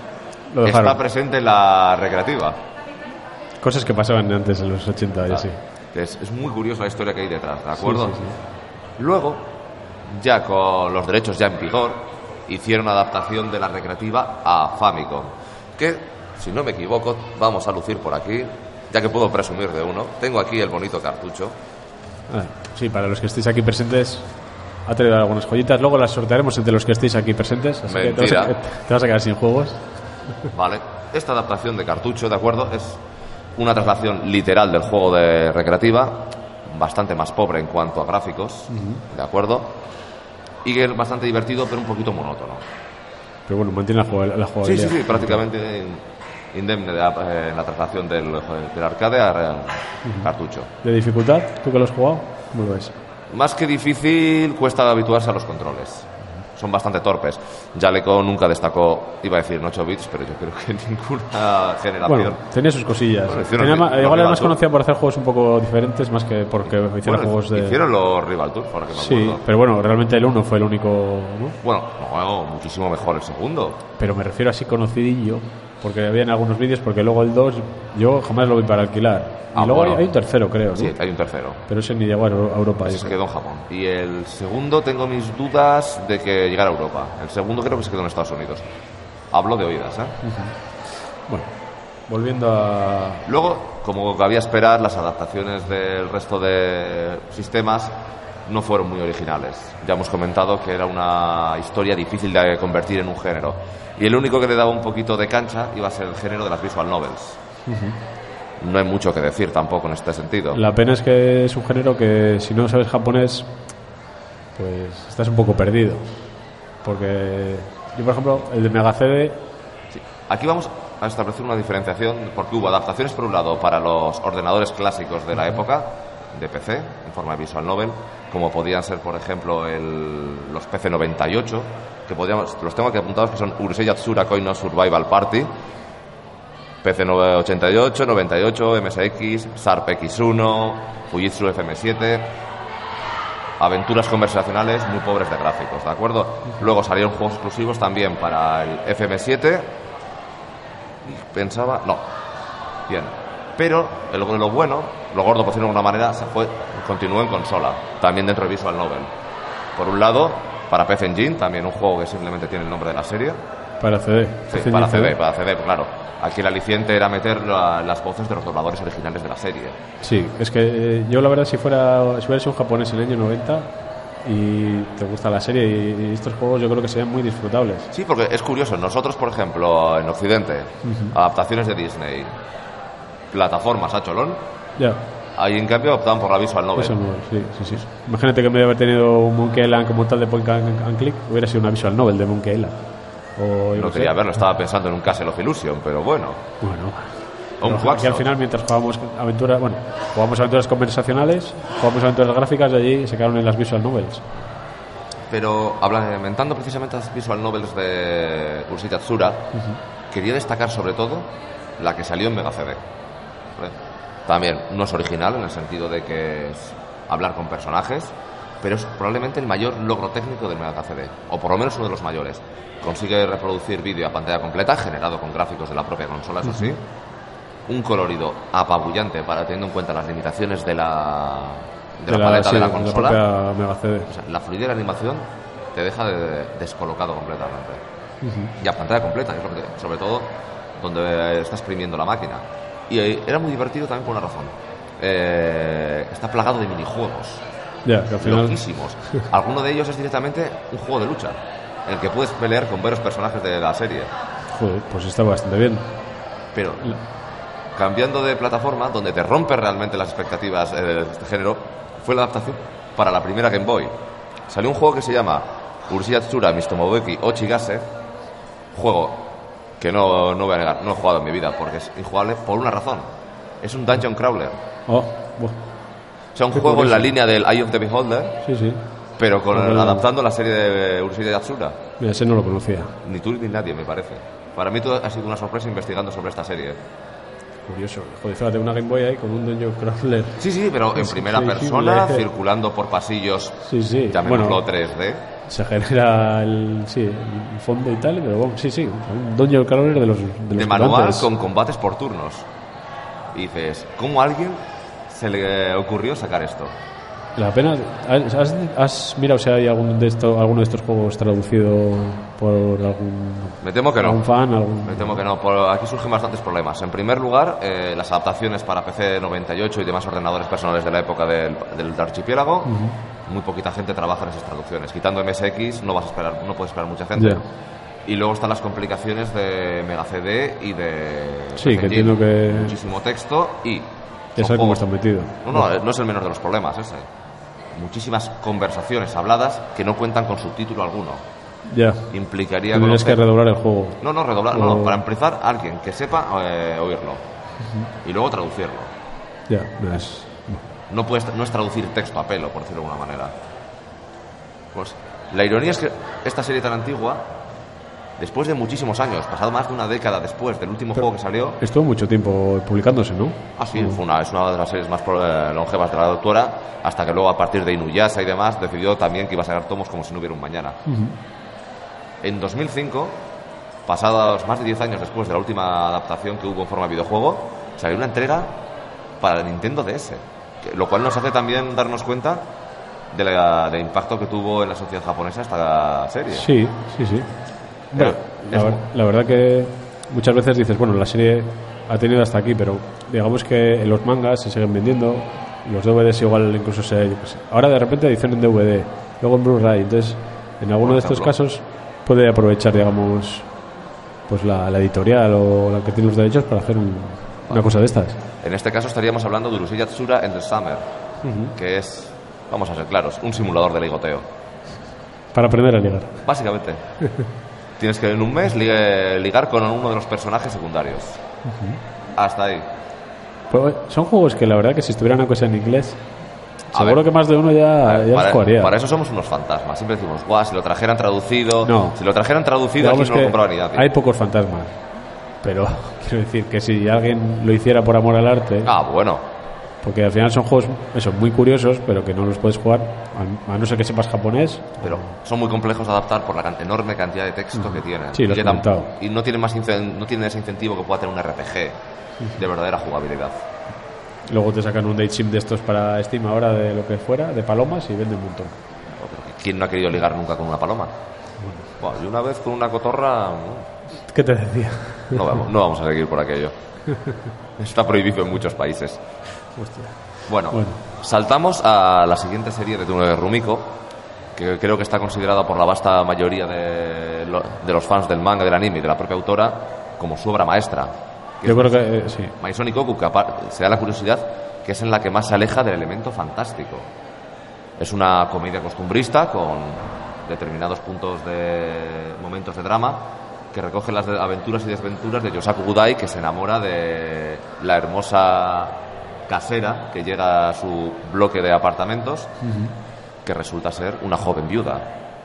S3: está presente en la recreativa.
S2: Cosas que pasaban antes en los 80 y así.
S3: Es muy curiosa la historia que hay detrás, ¿de acuerdo?
S2: Sí.
S3: Luego, ya con los derechos ya en vigor, hicieron adaptación de la recreativa a Famicom, que, si no me equivoco, vamos a lucir por aquí, ya que puedo presumir de uno. Tengo aquí el bonito cartucho.
S2: Sí, para los que estéis aquí presentes, ha traído algunas joyitas. Luego las sortearemos entre los que estéis aquí presentes. Así que te vas a quedar sin juegos.
S3: Vale. Esta adaptación de cartucho, ¿de acuerdo? Es una traslación literal del juego de recreativa, bastante más pobre en cuanto a gráficos, ¿de acuerdo? Y que es bastante divertido, pero un poquito monótono.
S2: Pero bueno, mantiene la jugabilidad.
S3: Sí, prácticamente indemne en la traslación del arcade a cartucho.
S2: ¿De dificultad? ¿Tú que lo has jugado? ¿Cómo lo ves?
S3: Más que difícil, cuesta habituarse a los controles. Son bastante torpes. Jaleco nunca destacó, iba a decir en 8 bits, pero yo creo que en ninguna generación.
S2: Bueno, tenía sus cosillas. Igual era más conocida por hacer juegos un poco diferentes, más que porque hicieron juegos de...
S3: Hicieron los Rival Tour, ahora que me acuerdo.
S2: Sí, pero bueno, realmente el 1 fue el único, ¿no?
S3: Bueno, no, muchísimo mejor el segundo.
S2: Pero me refiero así conocidillo, porque había en algunos vídeos, porque luego el 2 yo jamás lo vi para alquilar. Y luego hay un tercero, creo, ¿no?
S3: Sí, hay un tercero.
S2: Pero ese ni llegó a Europa.
S3: Se quedó en Japón. Y el segundo tengo mis dudas de que llegara a Europa. El segundo creo que se quedó en Estados Unidos. Hablo de oídas, ¿eh?
S2: Bueno, volviendo a...
S3: Luego, como cabía esperar, las adaptaciones del resto de sistemas no fueron muy originales. Ya hemos comentado que era una historia difícil de convertir en un género. Y el único que le daba un poquito de cancha iba a ser el género de las visual novels. No hay mucho que decir tampoco en este sentido.
S2: La pena es que es un género que si no sabes japonés, pues estás un poco perdido. Porque yo, por ejemplo, el de Mega CD...
S3: Sí. Aquí vamos a establecer una diferenciación, porque hubo adaptaciones por un lado para los ordenadores clásicos de la época, de PC, en forma de visual novel, como podían ser, por ejemplo, los PC 98, que los tengo aquí apuntados, que son Urusei Yatsura Koino Survival Party, PC 88, 98, MSX, SARP X1, Fujitsu FM7, aventuras conversacionales muy pobres de gráficos, ¿de acuerdo? Luego salieron juegos exclusivos también para el FM7 y pensaba... No. Bien. Pero lo bueno, lo gordo por decirlo de alguna manera, fue continúe en consola, también dentro de Visual Novel. Por un lado, para PC Engine, también un juego que simplemente tiene el nombre de la serie.
S2: Para CD.
S3: Sí, para CD, claro. Aquí el aliciente era meter las voces de los dobladores originales de la serie.
S2: Sí, es que yo la verdad si hubiera sido un japonés en el año 90 y te gusta la serie y estos juegos yo creo que serían muy disfrutables.
S3: Sí, porque es curioso, nosotros por ejemplo en Occidente, adaptaciones de Disney, plataformas a cholón,
S2: Ya.
S3: ahí en cambio optaban por la Visual Novel.
S2: Eso no, sí. Imagínate que en vez de haber tenido un Monkey Island como tal de point and click, hubiera sido una Visual Novel de Monkey Island. O,
S3: No quería verlo, estaba pensando en un Castle of Illusion, pero bueno. O un
S2: aquí al final mientras jugamos aventuras conversacionales, jugamos aventuras gráficas, de allí se quedaron en las Visual Novels.
S3: Pero inventando precisamente las Visual Novels de Urushi Yatsura, quería destacar sobre todo la que salió en Mega CD. ¿Vale? También no es original en el sentido de que es hablar con personajes, pero es probablemente el mayor logro técnico del Mega CD, o por lo menos uno de los mayores. Consigue reproducir vídeo a pantalla completa, generado con gráficos de la propia consola, eso sí. Un colorido apabullante teniendo en cuenta las limitaciones de la paleta de la consola.
S2: De la propia Mega CD.
S3: O sea, la fluidez de la animación te deja descolocado completamente. Y a pantalla completa, que es lo que sobre todo donde está exprimiendo la máquina. Y era muy divertido también por una razón. Está plagado de minijuegos.
S2: Ya, que al final...
S3: loquísimos. Alguno de ellos es directamente un juego de lucha, en el que puedes pelear con varios personajes de la serie.
S2: Joder, pues está bastante bien.
S3: Pero cambiando de plataforma, donde te rompe realmente las expectativas de este género, fue la adaptación para la primera Game Boy. Salió un juego que se llama Urushi Yatsura Mistomobeki Ochigase, juego que no voy a negar, no he jugado en mi vida porque es injugable por una razón. Es un dungeon crawler.
S2: O
S3: sea, un juego en la línea del Eye of the Beholder,
S2: sí,
S3: pero adaptando la serie de Urushi Yatsura.
S2: Mira, ese no lo conocía.
S3: Ni tú ni nadie, me parece. Para mí todo ha sido una sorpresa investigando sobre esta serie.
S2: Curioso. Joder, fíjate, una Game Boy ahí con un dungeon crawler.
S3: Sí, pero en primera persona, circulando por pasillos, llamémoslo 3D.
S2: Se genera el fondo y tal, pero bueno, un dungeon crawler de los
S3: manual
S2: gigantes.
S3: Con combates por turnos. Y dices, ¿cómo a alguien se le ocurrió sacar esto?
S2: La pena, ¿has mirado si hay alguno de estos juegos traducido por algún...
S3: Me temo que no.
S2: ¿Algún fan?
S3: Me temo que no. Aquí surgen bastantes problemas. En primer lugar, las adaptaciones para PC 98 y demás ordenadores personales de la época del archipiélago. Muy poquita gente trabaja en esas traducciones. Quitando MSX no puedes esperar mucha gente.
S2: Yeah.
S3: Y luego están las complicaciones de Mega CD y de...
S2: Sí, que entiendo que...
S3: Muchísimo texto y...
S2: Ya sabes cómo está metido.
S3: No es el menor de los problemas ese. Muchísimas conversaciones habladas que no cuentan con subtítulo alguno.
S2: Ya.
S3: Implicaría...
S2: Tendrías que redoblar el juego.
S3: No, redoblar. No, para empezar, alguien que sepa oírlo. Y luego traducirlo.
S2: Ya,
S3: No es traducir texto a pelo, por decirlo de alguna manera. Pues la ironía es que esta serie tan antigua, después de muchísimos años, pasado más de una década después del último juego que salió...
S2: Estuvo mucho tiempo publicándose, ¿no?
S3: Sí, es una de las series más longevas de la autora, hasta que luego a partir de Inuyasha y demás decidió también que iba a sacar tomos como si no hubiera un mañana. En 2005, pasados más de 10 años después de la última adaptación que hubo en forma de videojuego, salió una entrega para Nintendo DS, lo cual nos hace también darnos cuenta del impacto que tuvo en la sociedad japonesa esta serie.
S2: Sí. Bueno, la verdad que muchas veces dices, bueno, la serie ha tenido hasta aquí, pero digamos que los mangas se siguen vendiendo, los DVDs igual incluso ahora de repente edición en DVD, luego en Blu-ray, entonces en alguno de estos casos puede aprovechar, digamos, pues la editorial o la que tiene los derechos para hacer una cosa de estas.
S3: En este caso estaríamos hablando de Urushi Yatsura and the Summer, que es, vamos a ser claros, un simulador de ligoteo.
S2: Para aprender a ligar.
S3: Básicamente. Tienes que en un mes ligar con uno de los personajes secundarios. Hasta ahí.
S2: Pues son juegos que la verdad que si estuvieran una cosa en inglés, seguro que más de uno ya jugaría.
S3: Para eso somos unos fantasmas. Siempre decimos, guau, si lo trajeran traducido. No. Si lo trajeran traducido, aquí no lo compraba ni nadie.
S2: Hay pocos fantasmas. Pero quiero decir que si alguien lo hiciera por amor al arte...
S3: bueno.
S2: Porque al final son juegos muy curiosos, pero que no los puedes jugar, a no ser que sepas japonés.
S3: Pero son muy complejos de adaptar por la enorme cantidad de texto que tienen.
S2: Sí, lo has comentado.
S3: Y no tienen ese incentivo que pueda tener un RPG de verdadera jugabilidad.
S2: Luego te sacan un date sim de estos para Steam ahora, de lo que fuera, de palomas, y venden un montón.
S3: ¿Quién no ha querido ligar nunca con una paloma? Bueno, y una vez con una cotorra...
S2: ¿Qué te decía?
S3: No vamos a seguir por aquello. Está prohibido en muchos países.
S2: Hostia.
S3: Bueno, saltamos a la siguiente serie de Rumiko, que creo que está considerada por la vasta mayoría de los fans del manga, del anime y de la propia autora como su obra maestra.
S2: Yo creo que sí.
S3: Mai Sonikoku, que se da la curiosidad que es en la que más se aleja del elemento fantástico. Es una comedia costumbrista con determinados momentos de drama, que recoge las aventuras y desventuras de Yosaku Gudai, que se enamora de la hermosa casera que llega a su bloque de apartamentos, que resulta ser una joven viuda.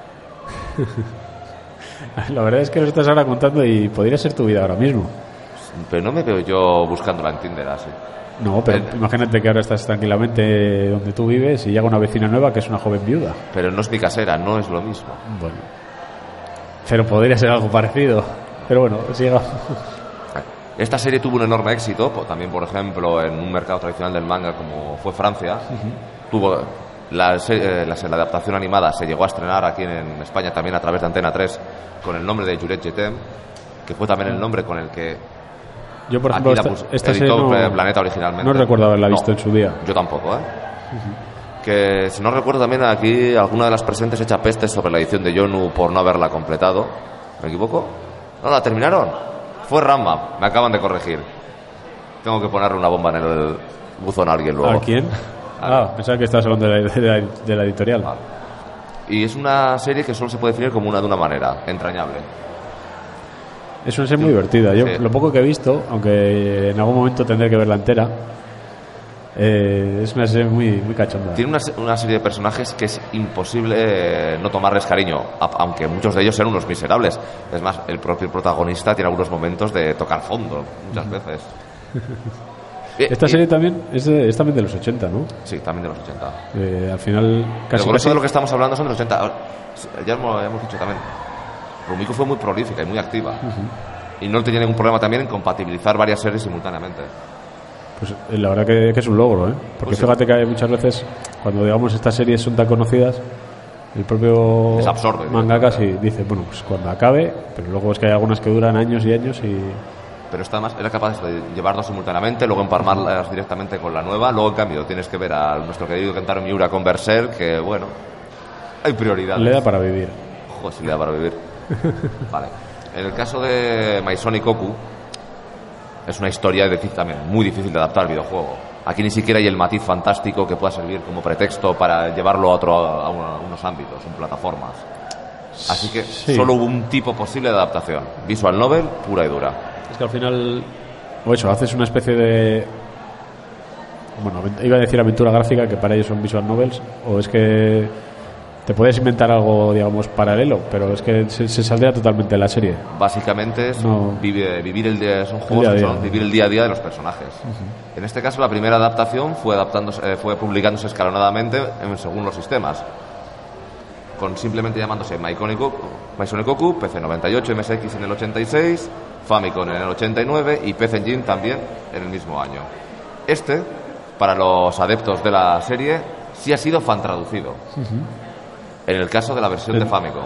S2: La verdad es que lo estás ahora contando y podría ser tu vida ahora mismo.
S3: Pero no me veo yo buscándola en Tinder así.
S2: No, pero imagínate que ahora estás tranquilamente donde tú vives y llega una vecina nueva que es una joven viuda.
S3: Pero no es mi casera, no es lo mismo.
S2: Bueno, pero podría ser algo parecido. Pero bueno, sigamos.
S3: Esta serie tuvo un enorme éxito, también por ejemplo en un mercado tradicional del manga como fue Francia. Tuvo la adaptación animada, se llegó a estrenar aquí en España también a través de Antena 3 con el nombre de Juliette Jetem, que fue también el nombre con el que
S2: yo, por ejemplo, esta serie no,
S3: Planeta originalmente.
S2: No recuerdo haberla visto en su día.
S3: Yo tampoco, Que si no recuerdo también aquí alguna de las presentes echa peste sobre la edición de Yonu por no haberla completado. ¿Me equivoco? No, la terminaron. Fue Ranma, me acaban de corregir. Tengo que ponerle una bomba en el buzón a alguien luego.
S2: ¿A quién? Pensaba que estabas hablando de la editorial.
S3: Vale. Y es una serie que solo se puede definir como de una manera, entrañable.
S2: Es una serie muy divertida. Yo lo poco que he visto, aunque en algún momento tendré que verla entera, es una serie muy, muy cachonda.
S3: Tiene una serie de personajes que es imposible no tomarles cariño, aunque muchos de ellos sean unos miserables. Es más, el propio protagonista tiene algunos momentos de tocar fondo, muchas veces.
S2: Esta serie también es también de los 80, ¿no?
S3: Sí, también de los 80.
S2: Al final
S3: casi de lo que estamos hablando son de los 80. Ahora, ya hemos dicho también, Rumiko fue muy prolífica y muy activa. Y no tenía ningún problema también en compatibilizar varias series simultáneamente.
S2: Pues la verdad que es un logro, porque
S3: pues
S2: fíjate que hay muchas veces cuando digamos estas series son tan conocidas, el propio mangaka sí dice, bueno, pues cuando acabe, pero luego es que hay algunas que duran años y años y...
S3: Pero esta además era capaz de llevarlas simultáneamente, luego empalmarlas directamente con la nueva. Luego en cambio tienes que ver a nuestro querido Kentaro Miura con Berserk, que bueno, hay prioridades.
S2: Le da para vivir.
S3: Joder, sí le da para vivir. Vale. En el caso de Mai Sonikoku es una historia también muy difícil de adaptar al videojuego. Aquí ni siquiera hay el matiz fantástico que pueda servir como pretexto para llevarlo a unos ámbitos, en plataformas. Así que solo hubo un tipo posible de adaptación: visual novel pura y dura.
S2: Es que al final, o eso, haces una especie de... Bueno, iba a decir aventura gráfica, que para ellos son visual novels, o es que te puedes inventar algo, digamos, paralelo, pero es que se saldría totalmente de la serie.
S3: Básicamente es vivir el día, son juegos que son vivir el día a día de los personajes. En este caso, la primera adaptación fue publicándose escalonadamente según los sistemas, con simplemente llamándose Mai Sonikoku, PC 98, MSX en el 86, Famicom en el 89 y PC Engine también en el mismo año. Para los adeptos de la serie, sí ha sido fan traducido. En el caso de la versión de Famicom.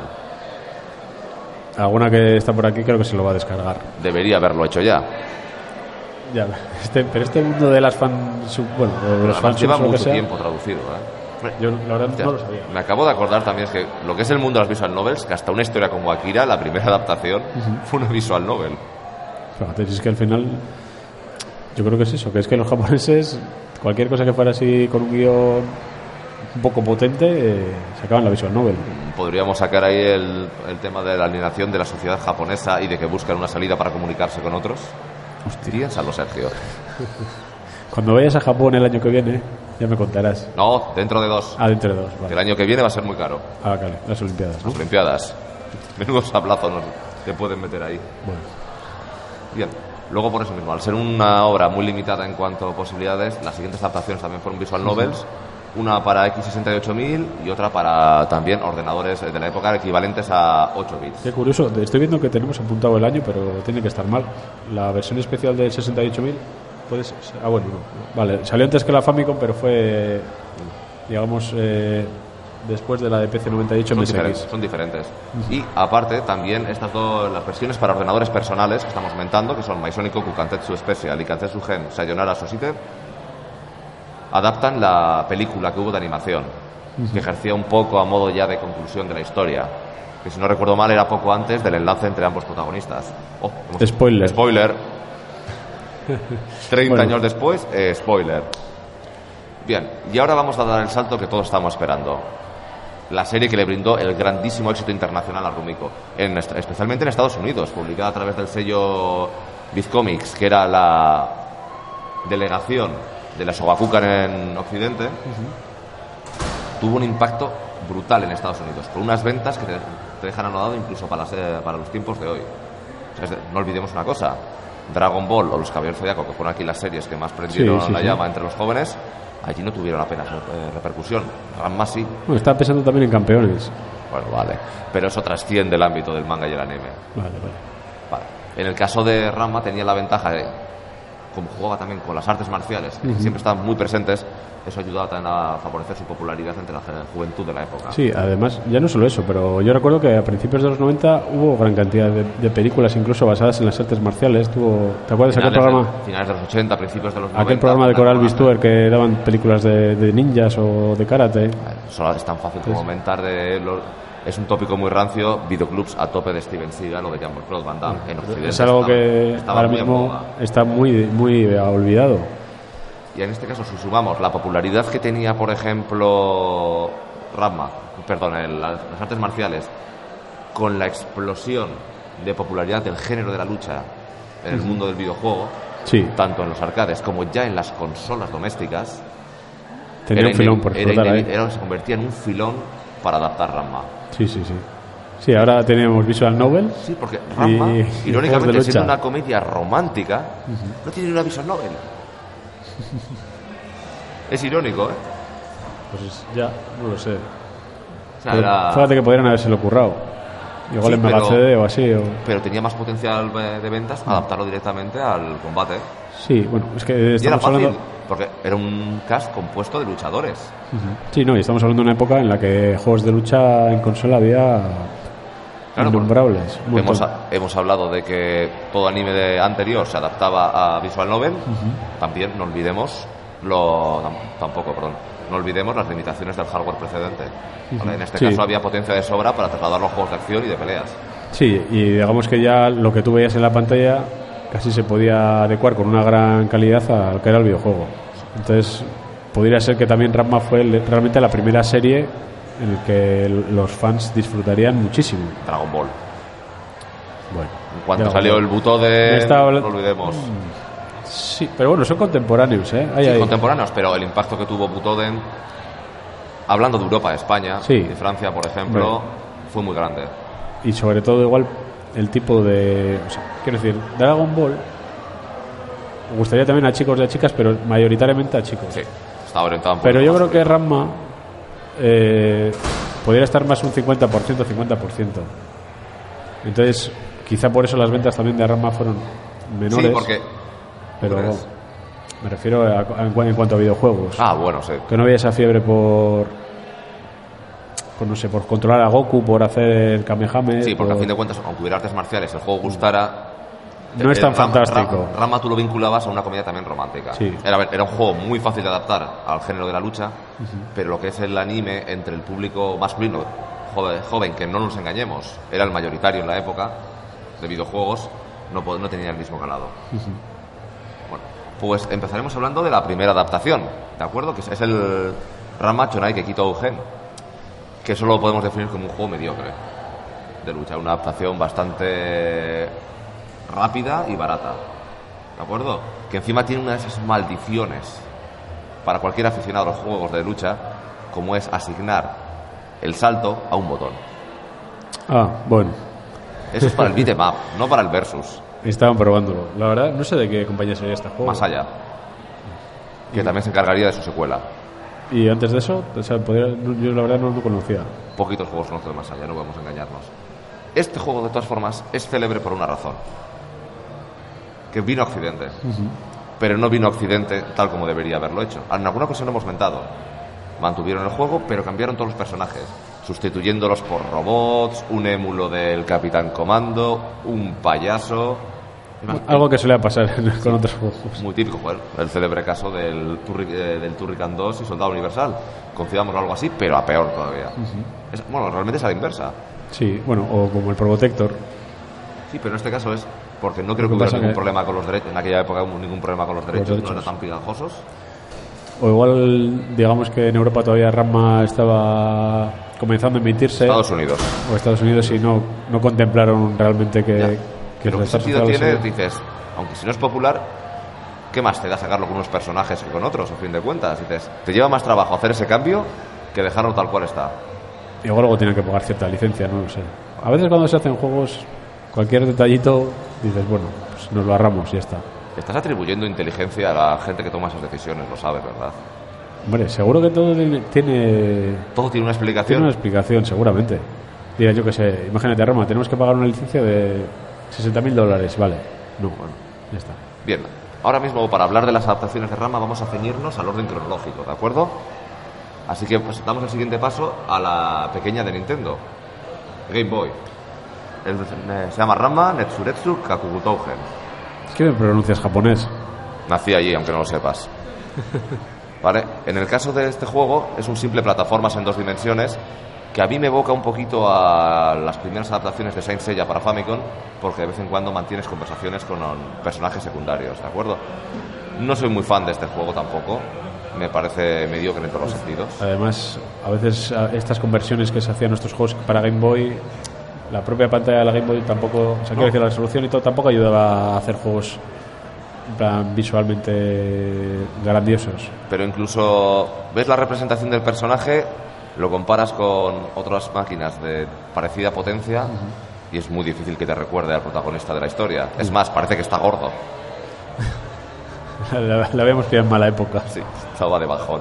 S2: Alguna que está por aquí creo que se lo va a descargar.
S3: Debería haberlo hecho ya.
S2: Ya, pero este mundo de las fans, bueno, de los fans
S3: lleva mucho tiempo traducido,
S2: Yo la verdad no lo sabía.
S3: Me acabo de acordar también, es que lo que es el mundo de las visual novels, que hasta una historia como Akira, la primera adaptación, fue una visual novel.
S2: Fíjate, es que al final yo creo que es eso, que es que los japoneses, cualquier cosa que fuera así con un guión un poco potente, sacaban la visual novel.
S3: Podríamos sacar ahí el tema de la alienación de la sociedad japonesa y de que buscan una salida para comunicarse con otros. Piénsalo, Sergio.
S2: Cuando vayas a Japón el año que viene, ya me contarás.
S3: No, dentro de 2.
S2: Dentro de 2, vale.
S3: Que el año que viene va a ser muy caro.
S2: Vale, las Olimpiadas, ¿no?
S3: Las Olimpiadas. Menudos sablazos te pueden meter ahí.
S2: Bueno.
S3: Bien. Luego, por eso mismo, al ser una obra muy limitada en cuanto a posibilidades, las siguientes adaptaciones también fueron visual novels. Una para X68000 y otra para también ordenadores de la época equivalentes a 8 bits.
S2: Qué curioso, estoy viendo que tenemos apuntado el año, pero tiene que estar mal. La versión especial del 68000 puede ser. Bueno, no. Vale, salió antes que la Famicom, pero fue, digamos, después de la de PC98 MSX.
S3: Son diferentes. Y aparte, también estas las versiones para ordenadores personales que estamos comentando, que son Maisonic Koku Kantetsu Special y Kantetsu Gen Sayonara Sosite, adaptan la película que hubo de animación, que ejercía un poco a modo ya de conclusión de la historia, que si no recuerdo mal era poco antes del enlace entre ambos protagonistas. Spoiler. 30 años después, spoiler. Bien, y ahora vamos a dar el salto que todos estamos esperando. La serie que le brindó el grandísimo éxito internacional a Rumiko, especialmente en Estados Unidos, publicada a través del sello Viz Comics, que era la delegación de la Shogakukan en Occidente. Tuvo un impacto brutal en Estados Unidos, con unas ventas que te dejan anodado incluso para los tiempos de hoy. O sea, no olvidemos una cosa: Dragon Ball o los Caballeros Zodiaco, que fueron aquí las series que más prendieron la llama entre los jóvenes, allí no tuvieron apenas repercusión. Ranma sí.
S2: Bueno, está pensando también en Campeones.
S3: Bueno, vale, pero eso trasciende el ámbito del manga y el anime. Vale. En el caso de Ranma tenía la ventaja de, como jugaba también con las artes marciales, que siempre estaban muy presentes, eso ayudaba también a favorecer su popularidad entre la juventud de la época.
S2: Sí, además, ya no solo eso, pero yo recuerdo que a principios de los 90 hubo gran cantidad de películas incluso basadas en las artes marciales. ¿Te acuerdas de aquel programa?
S3: Finales de los 80, principios de los 90.
S2: Aquel programa de Coral Bistuer que daban películas de ninjas o de karate.
S3: Solo es tan fácil como comentar es un tópico muy rancio, videoclubs a tope de Steven Seagal o de Jean-Claude Van Damme en Occidente.
S2: Es algo que ahora mismo está muy olvidado.
S3: Y en este caso, si sumamos la popularidad que tenía, por ejemplo, las artes marciales, con la explosión de popularidad del género de la lucha en el mundo del videojuego, tanto en los arcades como ya en las consolas domésticas,
S2: tenía un filón por explotar,
S3: se convertía en un filón para adaptar Ranma.
S2: Sí, ahora tenemos Visual Novel.
S3: Sí, porque Ranma, irónicamente, siendo una comedia romántica, no tiene ni una Visual Novel. Es irónico, ¿eh?
S2: Pues ya, no lo sé.
S3: O sea,
S2: fíjate que podrían habérselo currado. Igual en Mega CD o así.
S3: Pero tenía más potencial de ventas adaptarlo directamente al combate.
S2: Sí, bueno, es que estamos hablando...
S3: porque era un cast compuesto de luchadores.
S2: Sí, y estamos hablando de una época en la que juegos de lucha en consola había innombrables.
S3: Hemos hablado de que todo anime anterior se adaptaba a Visual Novel. También no olvidemos no olvidemos las limitaciones del hardware precedente. En este caso había potencia de sobra para trasladar los juegos de acción y de peleas.
S2: Sí, y digamos que ya lo que tú veías en la pantalla casi se podía adecuar con una gran calidad a lo que era el videojuego. Entonces podría ser que también Ranma fue realmente la primera serie en la que los fans disfrutarían muchísimo.
S3: Dragon Ball.
S2: Bueno,
S3: en cuanto salió el Butoden, no olvidemos.
S2: Sí, pero bueno, son contemporáneos, ¿eh?
S3: Contemporáneos, pero el impacto que tuvo Butoden, hablando de Europa, España y de Francia, por ejemplo, fue muy grande.
S2: Y sobre todo igual el tipo de... quiero decir, Dragon Ball me gustaría también a chicos y a chicas, pero mayoritariamente a chicos.
S3: Sí, está orientado.
S2: Pero yo creo que Ranma podría estar más un 50%, 50%. Entonces, quizá por eso las ventas también de Ranma fueron menores.
S3: Sí, porque...
S2: Pero me refiero en cuanto a videojuegos.
S3: Bueno, sí.
S2: Que no había esa fiebre por controlar a Goku, por hacer Kamehame.
S3: Sí, porque a fin de cuentas, aunque hubiera artes marciales, el juego gustara.
S2: No es tan fantástico.
S3: Ranma tú lo vinculabas a una comedia también romántica.
S2: Sí.
S3: Era un juego muy fácil de adaptar al género de la lucha, pero lo que es el anime entre el público masculino joven, que no nos engañemos, era el mayoritario en la época de videojuegos, no tenía el mismo calado. Bueno, pues empezaremos hablando de la primera adaptación, ¿de acuerdo? Que es el Ranma Chonai Kekito Ugen, que eso lo podemos definir como un juego mediocre de lucha, una adaptación bastante rápida y barata, ¿de acuerdo? Que encima tiene una de esas maldiciones para cualquier aficionado a los juegos de lucha, como es asignar el salto a un botón.
S2: Bueno.
S3: Eso es para el beat'em up, no para el versus.
S2: Estaban probándolo. La verdad, no sé de qué compañía sería este juego.
S3: Más allá. Que también se encargaría de su secuela.
S2: ¿Y antes de eso? O sea, yo la verdad no lo conocía.
S3: Poquitos juegos conozco de Más allá, no podemos engañarnos. Este juego, de todas formas, es célebre por una razón. Que vino a Occidente. pero no vino a Occidente tal como debería haberlo hecho. En alguna ocasión lo hemos mentado. Mantuvieron el juego, pero cambiaron todos los personajes, sustituyéndolos por robots, un émulo del Capitán Comando, un payaso.
S2: Algo que suele pasar con otros juegos.
S3: Muy típico, pues, el célebre caso del Turrican 2 y Soldado Universal. Confiamos algo así, pero a peor todavía. Bueno, realmente es a la inversa.
S2: Sí, bueno, o como el Probotector.
S3: Sí, pero en este caso es porque no creo que hubiera ningún problema con los derechos. En aquella época hubo ningún problema con los derechos, no eran tan pegajosos.
S2: O igual, digamos que en Europa todavía Ranma estaba comenzando a emitirse.
S3: Estados Unidos.
S2: O Estados Unidos y no contemplaron realmente que
S3: pero ¿qué sentido tiene? Dices, aunque si no es popular, ¿qué más te da sacarlo con unos personajes que con otros, a fin de cuentas? Dices, te lleva más trabajo hacer ese cambio que dejarlo tal cual está.
S2: Igual luego tienen que pagar cierta licencia, no lo sé. A veces cuando se hacen juegos, cualquier detallito, dices, bueno, pues nos lo ahorramos y ya está.
S3: Estás atribuyendo inteligencia a la gente que toma esas decisiones, lo sabes, ¿verdad?
S2: Hombre, seguro que todo tiene...
S3: Todo tiene una explicación.
S2: Tiene una explicación, seguramente. Mira, yo qué sé, imagínate, Roma, tenemos que pagar una licencia de $60.000, vale. No, bueno, ya está.
S3: Bien, ahora mismo para hablar de las adaptaciones de Ranma vamos a ceñirnos al orden cronológico, ¿de acuerdo? Así que pues damos el siguiente paso a la pequeña de Nintendo, Game Boy. Se llama Ranma Netsuretsu Kakugutougen.
S2: ¿Qué me pronuncias japonés?
S3: Nací allí, aunque no lo sepas. Vale, en el caso de este juego es un simple plataformas en 2 dimensiones que a mí me evoca un poquito a las primeras adaptaciones de Saint Seiya para Famicom, porque de vez en cuando mantienes conversaciones con personajes secundarios, ¿de acuerdo? No soy muy fan de este juego tampoco, me parece mediocre en todos los sentidos.
S2: Además, a veces estas conversiones que se hacían en estos juegos para Game Boy, la propia pantalla de la Game Boy tampoco, o sea, quiero decir, la resolución y todo tampoco ayudaba a hacer juegos en plan visualmente grandiosos.
S3: Pero incluso ves la representación del personaje, lo comparas con otras máquinas de parecida potencia y es muy difícil que te recuerde al protagonista de la historia. Es más, parece que está gordo.
S2: La habíamos pillado en mala época.
S3: Sí, estaba de bajón.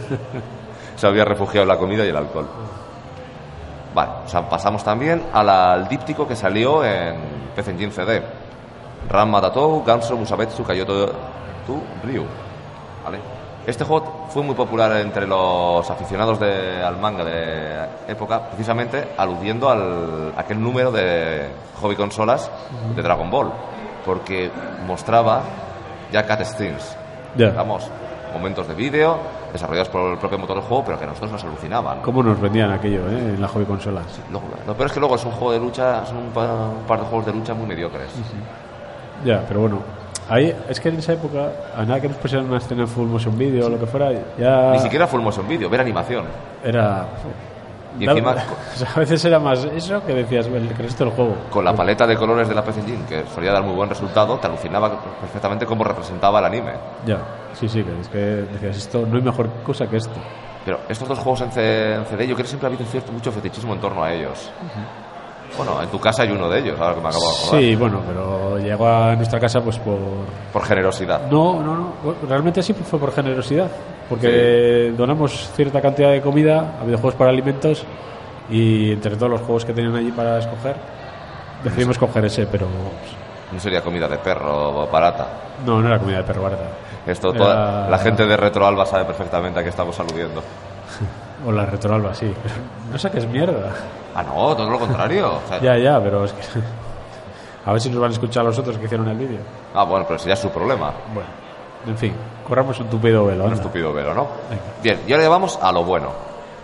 S3: Se había refugiado en la comida y el alcohol. Vale, o sea, pasamos también al díptico que salió en PC Engine CD. Ranma Tatou, Ganso, Musabetsu, Kayoto Ryu. ¿Vale? Este juego fue muy popular entre los aficionados al manga de época, precisamente aludiendo a aquel número de hobby consolas de Dragon Ball, porque mostraba ya cutscenes, digamos, momentos de vídeo desarrollados por el propio motor del juego, pero que a nosotros nos alucinaban.
S2: ¿Cómo nos vendían aquello en la hobby consolas?
S3: Lo peor es que luego es un juego de lucha, son un par de juegos de lucha muy mediocres.
S2: Ya, pero bueno, ahí es que en esa época, a nada que nos pusieran una escena en full motion video o lo que fuera, ya...
S3: Ni siquiera full motion video, ver animación.
S2: Era...
S3: Y encima,
S2: o sea, a veces era más eso que decías el resto del juego.
S3: Con la paleta de colores de la PC Engine, que solía dar muy buen resultado, te alucinaba perfectamente cómo representaba el anime.
S2: Ya, sí, que es que decías, esto no hay mejor cosa que esto.
S3: Pero estos dos juegos en CD, yo creo que siempre ha habido mucho fetichismo en torno a ellos. Bueno, en tu casa hay uno de ellos, ahora que me acabo de acordar.
S2: Sí, bueno, pero llegó a nuestra casa pues
S3: por generosidad.
S2: No, realmente sí fue por generosidad, porque donamos cierta cantidad de comida a videojuegos para alimentos y entre todos los juegos que tenían allí para escoger decidimos coger ese, pero...
S3: No sería comida de perro barata.
S2: No era comida de perro barata.
S3: Esto toda la gente de Retroalba sabe perfectamente a qué estamos aludiendo.
S2: O la Retroalba, sí, pero no saques mierda.
S3: Ah, no, todo lo contrario. O sea,
S2: ya, pero es que... A ver si nos van a escuchar los otros que hicieron el vídeo.
S3: Ah, bueno, pero ese ya es su problema.
S2: Bueno, en fin, corramos un tupido velo.
S3: Un estúpido velo, ¿no? Venga. Bien, y ahora vamos a lo bueno.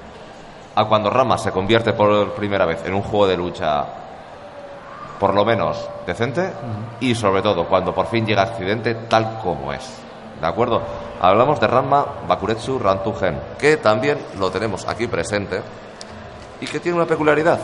S3: A cuando Ranma se convierte por primera vez en un juego de lucha por lo menos decente y sobre todo cuando por fin llega a Occidente tal como es. ¿De acuerdo? Hablamos de Ranma Bakuretsu Rantugen, que también lo tenemos aquí presente y que tiene una peculiaridad.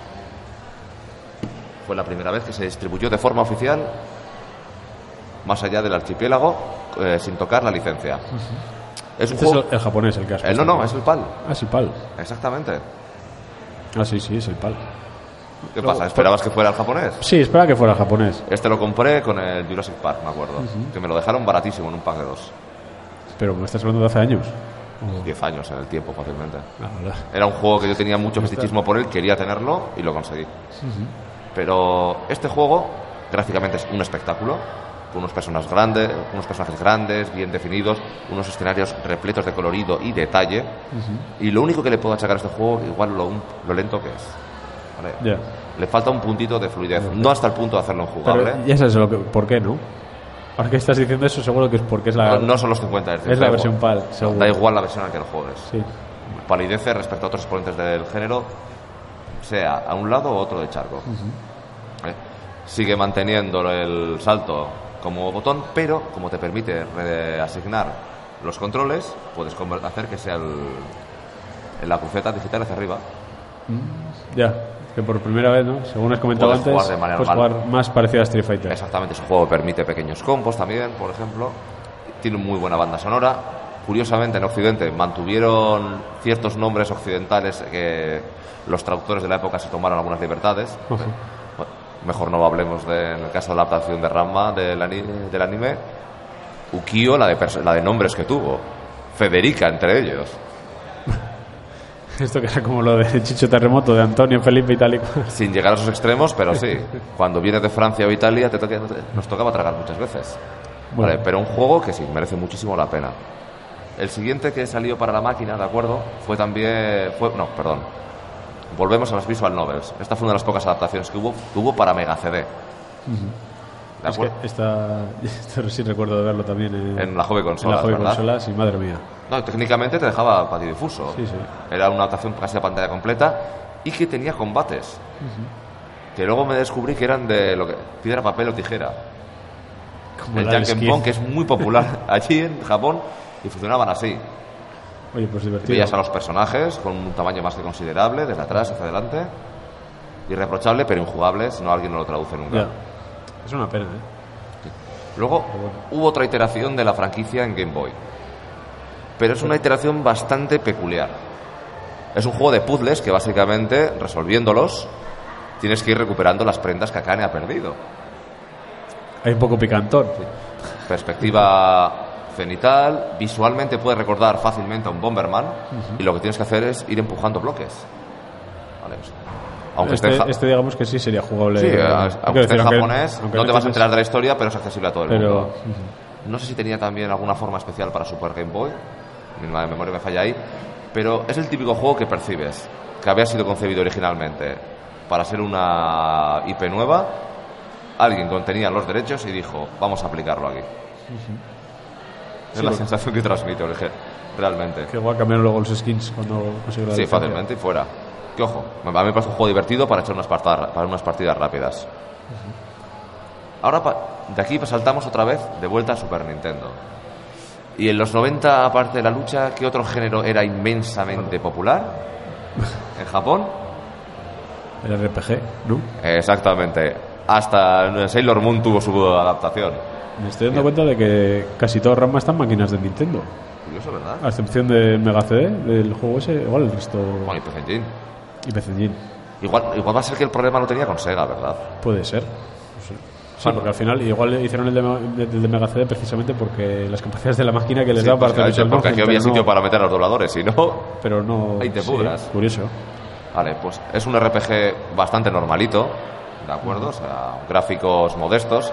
S3: Fue la primera vez que se distribuyó de forma oficial más allá del archipiélago sin tocar la licencia. Es un juego...
S2: es el japonés el que has
S3: puesto. No, es el PAL.
S2: Ah, es el PAL.
S3: Exactamente.
S2: Ah, sí, es el PAL.
S3: ¿Qué pasa? ¿Esperabas que fuera el japonés?
S2: Sí, esperaba que fuera el japonés.
S3: Este lo compré con el Jurassic Park, me acuerdo. Que me lo dejaron baratísimo en un pack de 2.
S2: Pero me estás hablando de hace años.
S3: 10 años en el tiempo, fácilmente.
S2: Ah,
S3: era un juego que yo tenía mucho fetichismo por él, quería tenerlo y lo conseguí. Pero este juego, gráficamente es un espectáculo. con unos personajes grandes, bien definidos, unos escenarios repletos de colorido y detalle. Y lo único que le puedo achacar a este juego, igual lo lento que es. ¿Vale?
S2: Ya.
S3: Le falta un puntito de fluidez, no hasta el punto de hacerlo injugable.
S2: Pero ya sabes ¿por qué no? Ahora que estás diciendo eso, seguro que es porque es la...
S3: No son los 50 Hz.
S2: Es la versión PAL, seguro.
S3: Da igual la versión en la que lo juegues.
S2: Sí.
S3: Palidece respecto a otros exponentes del género, sea a un lado o otro de charco. Sigue manteniendo el salto como botón, pero como te permite reasignar los controles, puedes hacer que sea en la cruceta digital hacia arriba.
S2: Ya, que por primera vez, ¿no? Según has comentado
S3: Puedes
S2: antes,
S3: jugar de manera
S2: puedes jugar más parecido a Street Fighter.
S3: Exactamente, su juego permite pequeños combos también, por ejemplo. Tiene muy buena banda sonora. Curiosamente, en Occidente mantuvieron ciertos nombres occidentales que los traductores de la época se tomaron algunas libertades. Bueno, mejor no hablemos en el caso de la adaptación de Ranma del anime. Ukio, la de nombres que tuvo. Federica, entre ellos.
S2: Esto que era como lo de Chicho Terremoto, de Antonio, Felipe y tal y cual.
S3: Sin llegar a esos extremos, pero sí. Cuando vienes de Francia o Italia, nos tocaba tragar muchas veces.
S2: Bueno.
S3: Vale, pero un juego que sí, merece muchísimo la pena. El siguiente que salió para la máquina, ¿de acuerdo? Volvemos a las Visual Novels. Esta fue una de las pocas adaptaciones que hubo para Mega CD. ¿De acuerdo?
S2: Es que esto sí recuerdo de verlo también
S3: en la Hobby Consolas,
S2: en la Hobby
S3: ¿verdad?
S2: Consolas, y madre mía.
S3: No, técnicamente te dejaba patidifuso.
S2: Sí, sí.
S3: Era una adaptación casi a pantalla completa y que tenía combates. Que luego me descubrí que eran de lo que piedra, papel o tijera.
S2: Como
S3: el Jankenpon, que es muy popular allí en Japón, y funcionaban así.
S2: Oye, pues divertido.
S3: Veías a los personajes con un tamaño más que considerable, desde atrás hacia adelante. Irreprochable, pero injugable si no alguien no lo traduce nunca.
S2: Ya. Es una pena, ¿eh?
S3: Luego hubo otra iteración de la franquicia en Game Boy. Pero es una iteración bastante peculiar. Es un juego de puzzles que básicamente, resolviéndolos, tienes que ir recuperando las prendas que Akane ha perdido.
S2: Hay un poco picantón.
S3: Sí. Perspectiva cenital, visualmente puede recordar fácilmente a un Bomberman, y lo que tienes que hacer es ir empujando bloques. Vale, aunque
S2: este digamos que sí sería jugable.
S3: Sí, aunque esté en japonés,
S2: aunque
S3: no te vas a enterar de la historia, pero es accesible a todo el mundo.
S2: Uh-huh.
S3: No sé si tenía también alguna forma especial para Super Game Boy, mi memoria me falla ahí, pero es el típico juego que percibes, que había sido concebido originalmente para ser una IP nueva. Alguien contenía los derechos y dijo, vamos a aplicarlo aquí. Es la sensación que transmite realmente.
S2: Que igual cambiaron luego los skins cuando consiguieron la
S3: Sí,
S2: licencia.
S3: fácilmente y fuera. Que ojo, a mí me parece un juego divertido para echar unas partidas rápidas. Ahora de aquí saltamos otra vez de vuelta a Super Nintendo. Y en los 90, aparte de la lucha, ¿qué otro género era inmensamente popular en Japón?
S2: El RPG, ¿no?
S3: Exactamente. Hasta Sailor Moon tuvo su adaptación.
S2: Me estoy dando cuenta de que casi todo Ranma están máquinas de Nintendo.
S3: Curioso, ¿verdad?
S2: A excepción del Mega CD, del juego ese, igual el resto...
S3: Bueno, y PC Engine.
S2: Y PC Engine.
S3: Igual va a ser que el problema lo tenía con Sega, ¿verdad?
S2: Puede ser. No sé. Sí, porque al final igual hicieron el de Mega CD precisamente porque las capacidades de la máquina que les
S3: Sí,
S2: daban para hacer
S3: porque
S2: el
S3: aquí había sitio para meter a los dobladores, si no...
S2: Pero no...
S3: Ahí te pudras.
S2: Sí, curioso.
S3: Vale, pues es un RPG bastante normalito, ¿de acuerdo? O sea, gráficos modestos.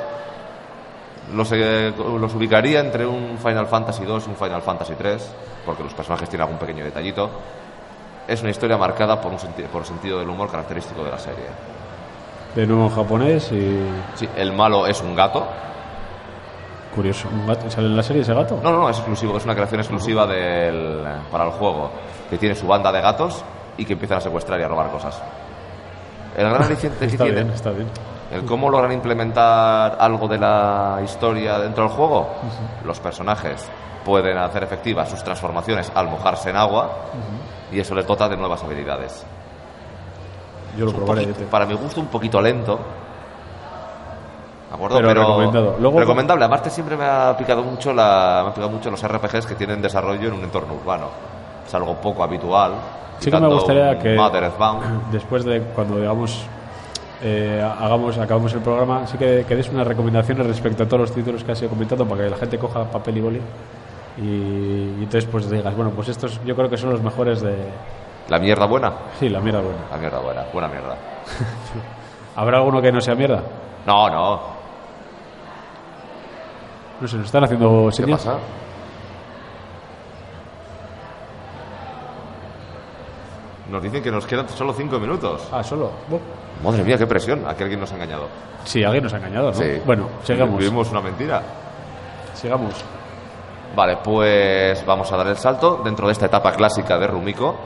S3: Los ubicaría entre un Final Fantasy II y un Final Fantasy III, porque los personajes tienen algún pequeño detallito. Es una historia marcada por el sentido del humor característico de la serie.
S2: De nuevo en japonés y...
S3: Sí, el malo es un gato.
S2: Curioso. ¿Un gato? ¿Sale en la serie ese gato?
S3: No, es exclusivo, es una creación exclusiva para el juego, que tiene su banda de gatos y que empiezan a secuestrar y a robar cosas. El gran aliciente que tiene...
S2: Está bien.
S3: El cómo logran implementar algo de la historia dentro del juego. Los personajes pueden hacer efectivas sus transformaciones al mojarse en agua, y eso les dota de nuevas habilidades.
S2: Yo lo probaré.
S3: Para mi gusto un poquito lento, ¿de acuerdo?
S2: Pero recomendado. Luego,
S3: recomendable. Aparte siempre me ha picado mucho los RPGs que tienen desarrollo en un entorno urbano. Es algo poco habitual.
S2: Sí que me gustaría que
S3: Mother Earthbound,
S2: después de cuando digamos acabamos el programa, sí que des unas recomendaciones respecto a todos los títulos que has ido comentando para que la gente coja papel y boli y entonces pues digas, bueno, pues estos yo creo que son los mejores de...
S3: ¿La mierda buena?
S2: Sí, la mierda buena.
S3: La mierda buena, buena mierda.
S2: ¿Habrá alguno que no sea mierda?
S3: No.
S2: No sé, nos están haciendo
S3: ¿Qué
S2: señas.
S3: pasa? Nos dicen que nos quedan solo 5 minutos.
S2: Ah, solo.
S3: Madre mía, qué presión. Aquí alguien nos ha engañado.
S2: Sí, alguien nos ha engañado, ¿no?
S3: Sí.
S2: Bueno, sigamos.
S3: Vivimos una mentira.
S2: Sigamos.
S3: Vale, pues vamos a dar el salto dentro de esta etapa clásica de Rumiko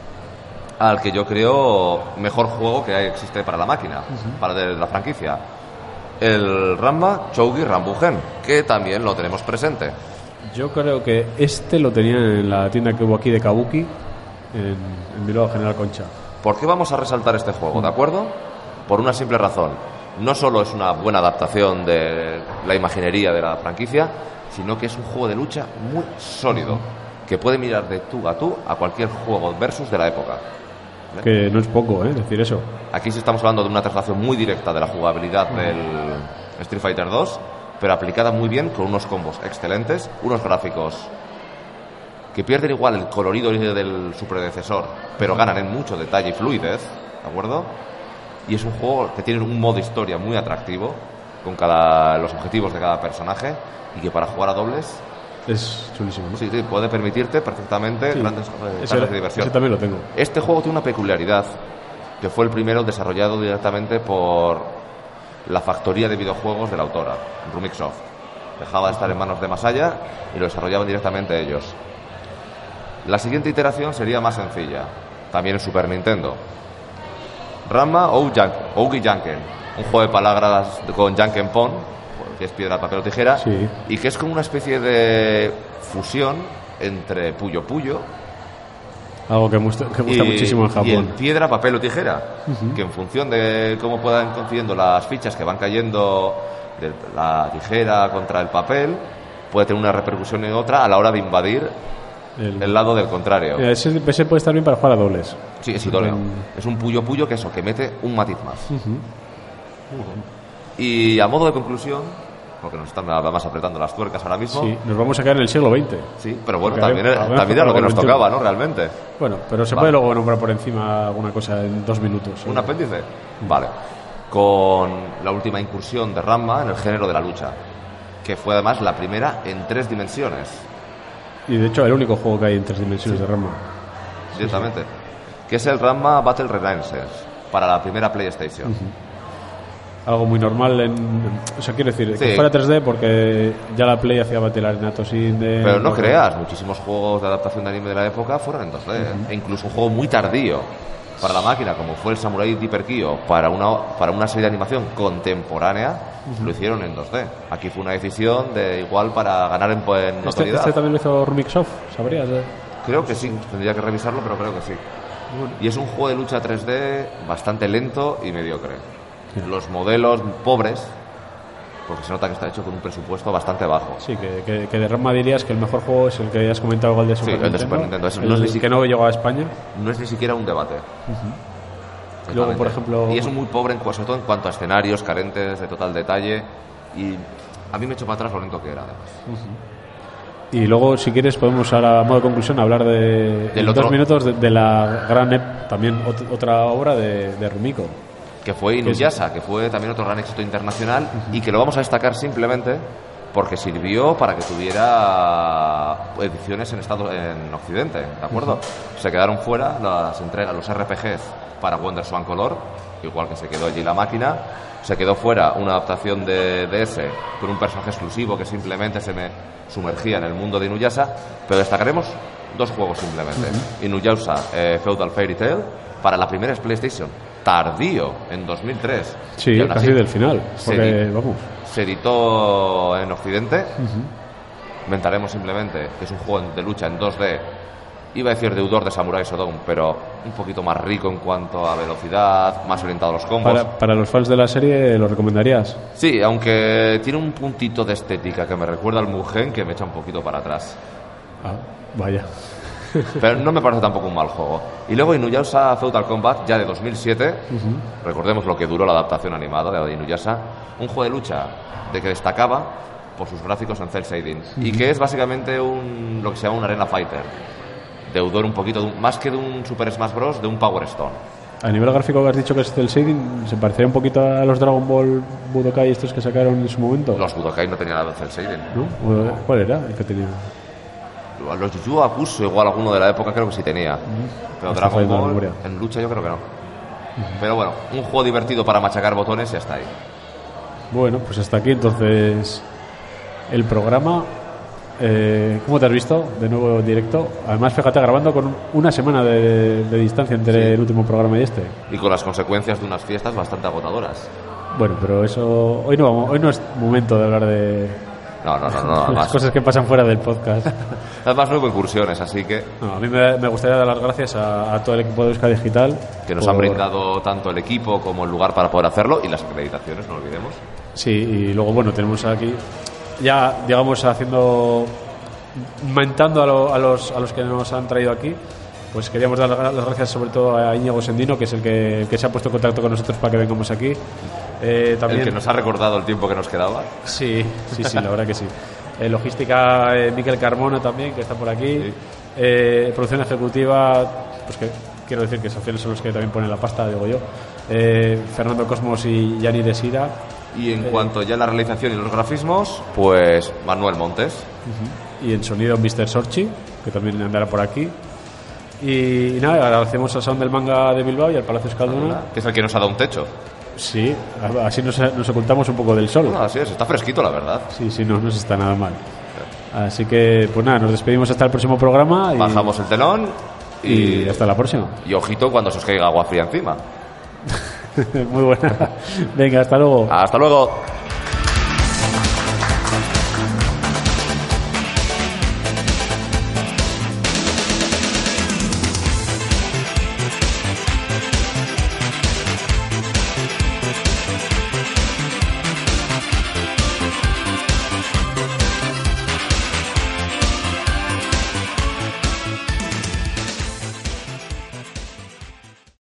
S3: al que yo creo mejor juego que existe para la máquina, para de la franquicia. El Ranma Chougi Rambugen, que también lo tenemos presente.
S2: Yo creo que este lo tenía en la tienda que hubo aquí de Kabuki, en Bilbao, General Concha.
S3: ¿Por qué vamos a resaltar este juego, de acuerdo? Por una simple razón. No solo es una buena adaptación de la imaginería de la franquicia, sino que es un juego de lucha muy sólido, que puede mirar de tú a cualquier juego versus de la época.
S2: Que no es poco, decir eso.
S3: Aquí sí estamos hablando de una traslación muy directa de la jugabilidad del Street Fighter 2, pero aplicada muy bien con unos combos excelentes, unos gráficos que pierden igual el colorido de su predecesor, pero ganan en mucho detalle y fluidez, ¿de acuerdo? Y es un juego que tiene un modo historia muy atractivo, con los objetivos de cada personaje, y que para jugar a dobles
S2: es chulísimo, ¿no?
S3: Sí, puede permitirte perfectamente grandes tardes de diversión.
S2: Ese también lo tengo.
S3: Este juego tiene una peculiaridad, que fue el primero desarrollado directamente por la factoría de videojuegos de la autora, Rumiksoft. Dejaba de estar en manos de Masaya y lo desarrollaban directamente ellos. La siguiente iteración sería más sencilla, también en Super Nintendo. Ranma Ougi Janken, un juego de palabras con Janken Pon, que es piedra, papel o tijera,
S2: sí.
S3: Y que es como una especie de fusión entre Puyo Puyo,
S2: algo que gusta muchísimo en Japón,
S3: y el piedra, papel o tijera, que en función de cómo puedan coincidiendo las fichas que van cayendo de la tijera contra el papel, puede tener una repercusión en otra a la hora de invadir el lado del contrario.
S2: Ese puede estar bien para jugar a dobles.
S3: Sí, es idóneo. Es un Puyo Puyo que mete un matiz más. Y a modo de conclusión, porque nos están más apretando las tuercas ahora mismo.
S2: Sí, nos vamos a quedar en el siglo XX.
S3: Sí, pero bueno, también era lo que nos tocaba, ¿no? Realmente.
S2: Bueno, pero se puede luego nombrar por encima alguna cosa en 2 minutos.
S3: ¿Un apéndice? Vale. Con la última incursión de Ranma en el género de la lucha, que fue además la primera en 3 dimensiones.
S2: Y de hecho el único juego que hay en 3 dimensiones de Ranma.
S3: Directamente. Que es el Ranma Battle Renaissance, para la primera PlayStation.
S2: Algo muy normal o sea, quiero decir, que fuera 3D porque ya la Play hacía Battle Arena Tosin de...
S3: Pero no creas, muchísimos juegos de adaptación de anime de la época fueron en 2D. E incluso un juego muy tardío para la máquina, como fue el Samurai Deeper Kyo, para una serie de animación contemporánea, lo hicieron en 2D. Aquí fue una decisión de igual para ganar en notoriedad.
S2: ¿Este también lo hizo Rumiksoft? ¿Sabrías?
S3: Creo que sí, tendría que revisarlo, pero creo que sí. Y es un juego de lucha 3D bastante lento y mediocre. Los modelos pobres, porque se nota que está hecho con un presupuesto bastante bajo.
S2: Sí, que de Ranma dirías que el mejor juego es el que has comentado, el de Super Nintendo.
S3: El de Super Nintendo.
S2: Que no llegó a España.
S3: No es ni siquiera un debate.
S2: Luego, por ejemplo...
S3: Y es muy pobre, sobre todo en cuanto a escenarios, carentes de total detalle. Y a mí me echó para atrás lo lento que era, además.
S2: Y luego, si quieres, podemos ahora, a modo de conclusión, hablar de 2 minutos de la gran también otra obra de Rumiko.
S3: Que fue Inuyasha, que fue también otro gran éxito internacional y que lo vamos a destacar simplemente porque sirvió para que tuviera ediciones en Occidente, ¿de acuerdo? Se quedaron fuera las entregas, los RPGs para WonderSwan Color, igual que se quedó allí la máquina. Se quedó fuera una adaptación de DS con un personaje exclusivo que simplemente se me sumergía en el mundo de Inuyasha, pero destacaremos 2 juegos simplemente. Inuyasha Feudal Fairy Tail para la primera PlayStation, tardío, en 2003.
S2: Sí, casi del final.
S3: Se editó en Occidente. Comentaremos simplemente que es un juego de lucha en 2D. Iba a decir deudor de Samurai Shodown, pero un poquito más rico en cuanto a velocidad, más orientado a los combos.
S2: Para los fans de la serie, ¿lo recomendarías?
S3: Sí, aunque tiene un puntito de estética que me recuerda al Mugen, que me echa un poquito para atrás.
S2: Ah, vaya.
S3: Pero no me parece tampoco un mal juego. Y luego Inuyasha Feudal Combat, ya de 2007. Recordemos lo que duró la adaptación animada de Inuyasha. Un juego de lucha de que destacaba por sus gráficos en cel shading. Y que es básicamente lo que se llama un Arena Fighter. Deudor un poquito, más que de un Super Smash Bros., de un Power Stone.
S2: A nivel gráfico que has dicho que es del shading, ¿se parecería un poquito a los Dragon Ball Budokai estos que sacaron en su momento?
S3: Los Budokai no tenían nada de cel shading.
S2: ¿No? ¿Cuál era el que tenía?
S3: Los Yu Hakusho, igual alguno de la época creo que sí tenía. Pero
S2: Está
S3: Dragon
S2: fallando la
S3: Ball
S2: memoria.
S3: en lucha yo creo que no. Pero bueno, un juego divertido para machacar botones y hasta ahí.
S2: Bueno, pues hasta aquí entonces el programa. ¿Cómo te has visto? De nuevo en directo. Además, fíjate, grabando con una semana de distancia entre el último programa y este.
S3: Y con las consecuencias de unas fiestas bastante agotadoras.
S2: Bueno, pero eso hoy no es momento de hablar de
S3: No,
S2: las
S3: además.
S2: cosas que pasan fuera del podcast.
S3: Además no hubo incursiones, así que
S2: No, a mí me gustaría dar las gracias a todo el equipo de Euskadi Digital
S3: que nos han brindado tanto el equipo como el lugar para poder hacerlo y las acreditaciones, no olvidemos.
S2: Sí, y luego bueno, tenemos aquí ya digamos aumentando a los que nos han traído aquí. Pues queríamos dar las gracias sobre todo a Íñigo Sendino, que es el que se ha puesto en contacto con nosotros para que vengamos aquí. También,
S3: El que nos ha recordado el tiempo que nos quedaba.
S2: Sí, la verdad que sí. Logística, Miquel Carmona también, que está por aquí. Sí. Producción ejecutiva, pues que quiero decir que al final son los que también ponen la pasta, digo yo. Fernando Cosmos y Yanni Desira.
S3: Y en cuanto ya a la realización y los grafismos, pues Manuel Montes.
S2: Y en sonido Mr. Sorchi, que también andará por aquí. Y nada, agradecemos al Sound del Manga de Bilbao y al Palacio Euskalduna.
S3: Que es el que nos ha dado un techo.
S2: Sí, así nos ocultamos un poco del sol.
S3: Bueno, así es, está fresquito la verdad.
S2: Sí, no se está nada mal. Así que, pues nada, nos despedimos hasta el próximo programa.
S3: Bajamos el telón
S2: y hasta la próxima.
S3: Y ojito cuando se os caiga agua fría encima.
S2: Muy buena. Venga, hasta luego.
S3: Hasta luego.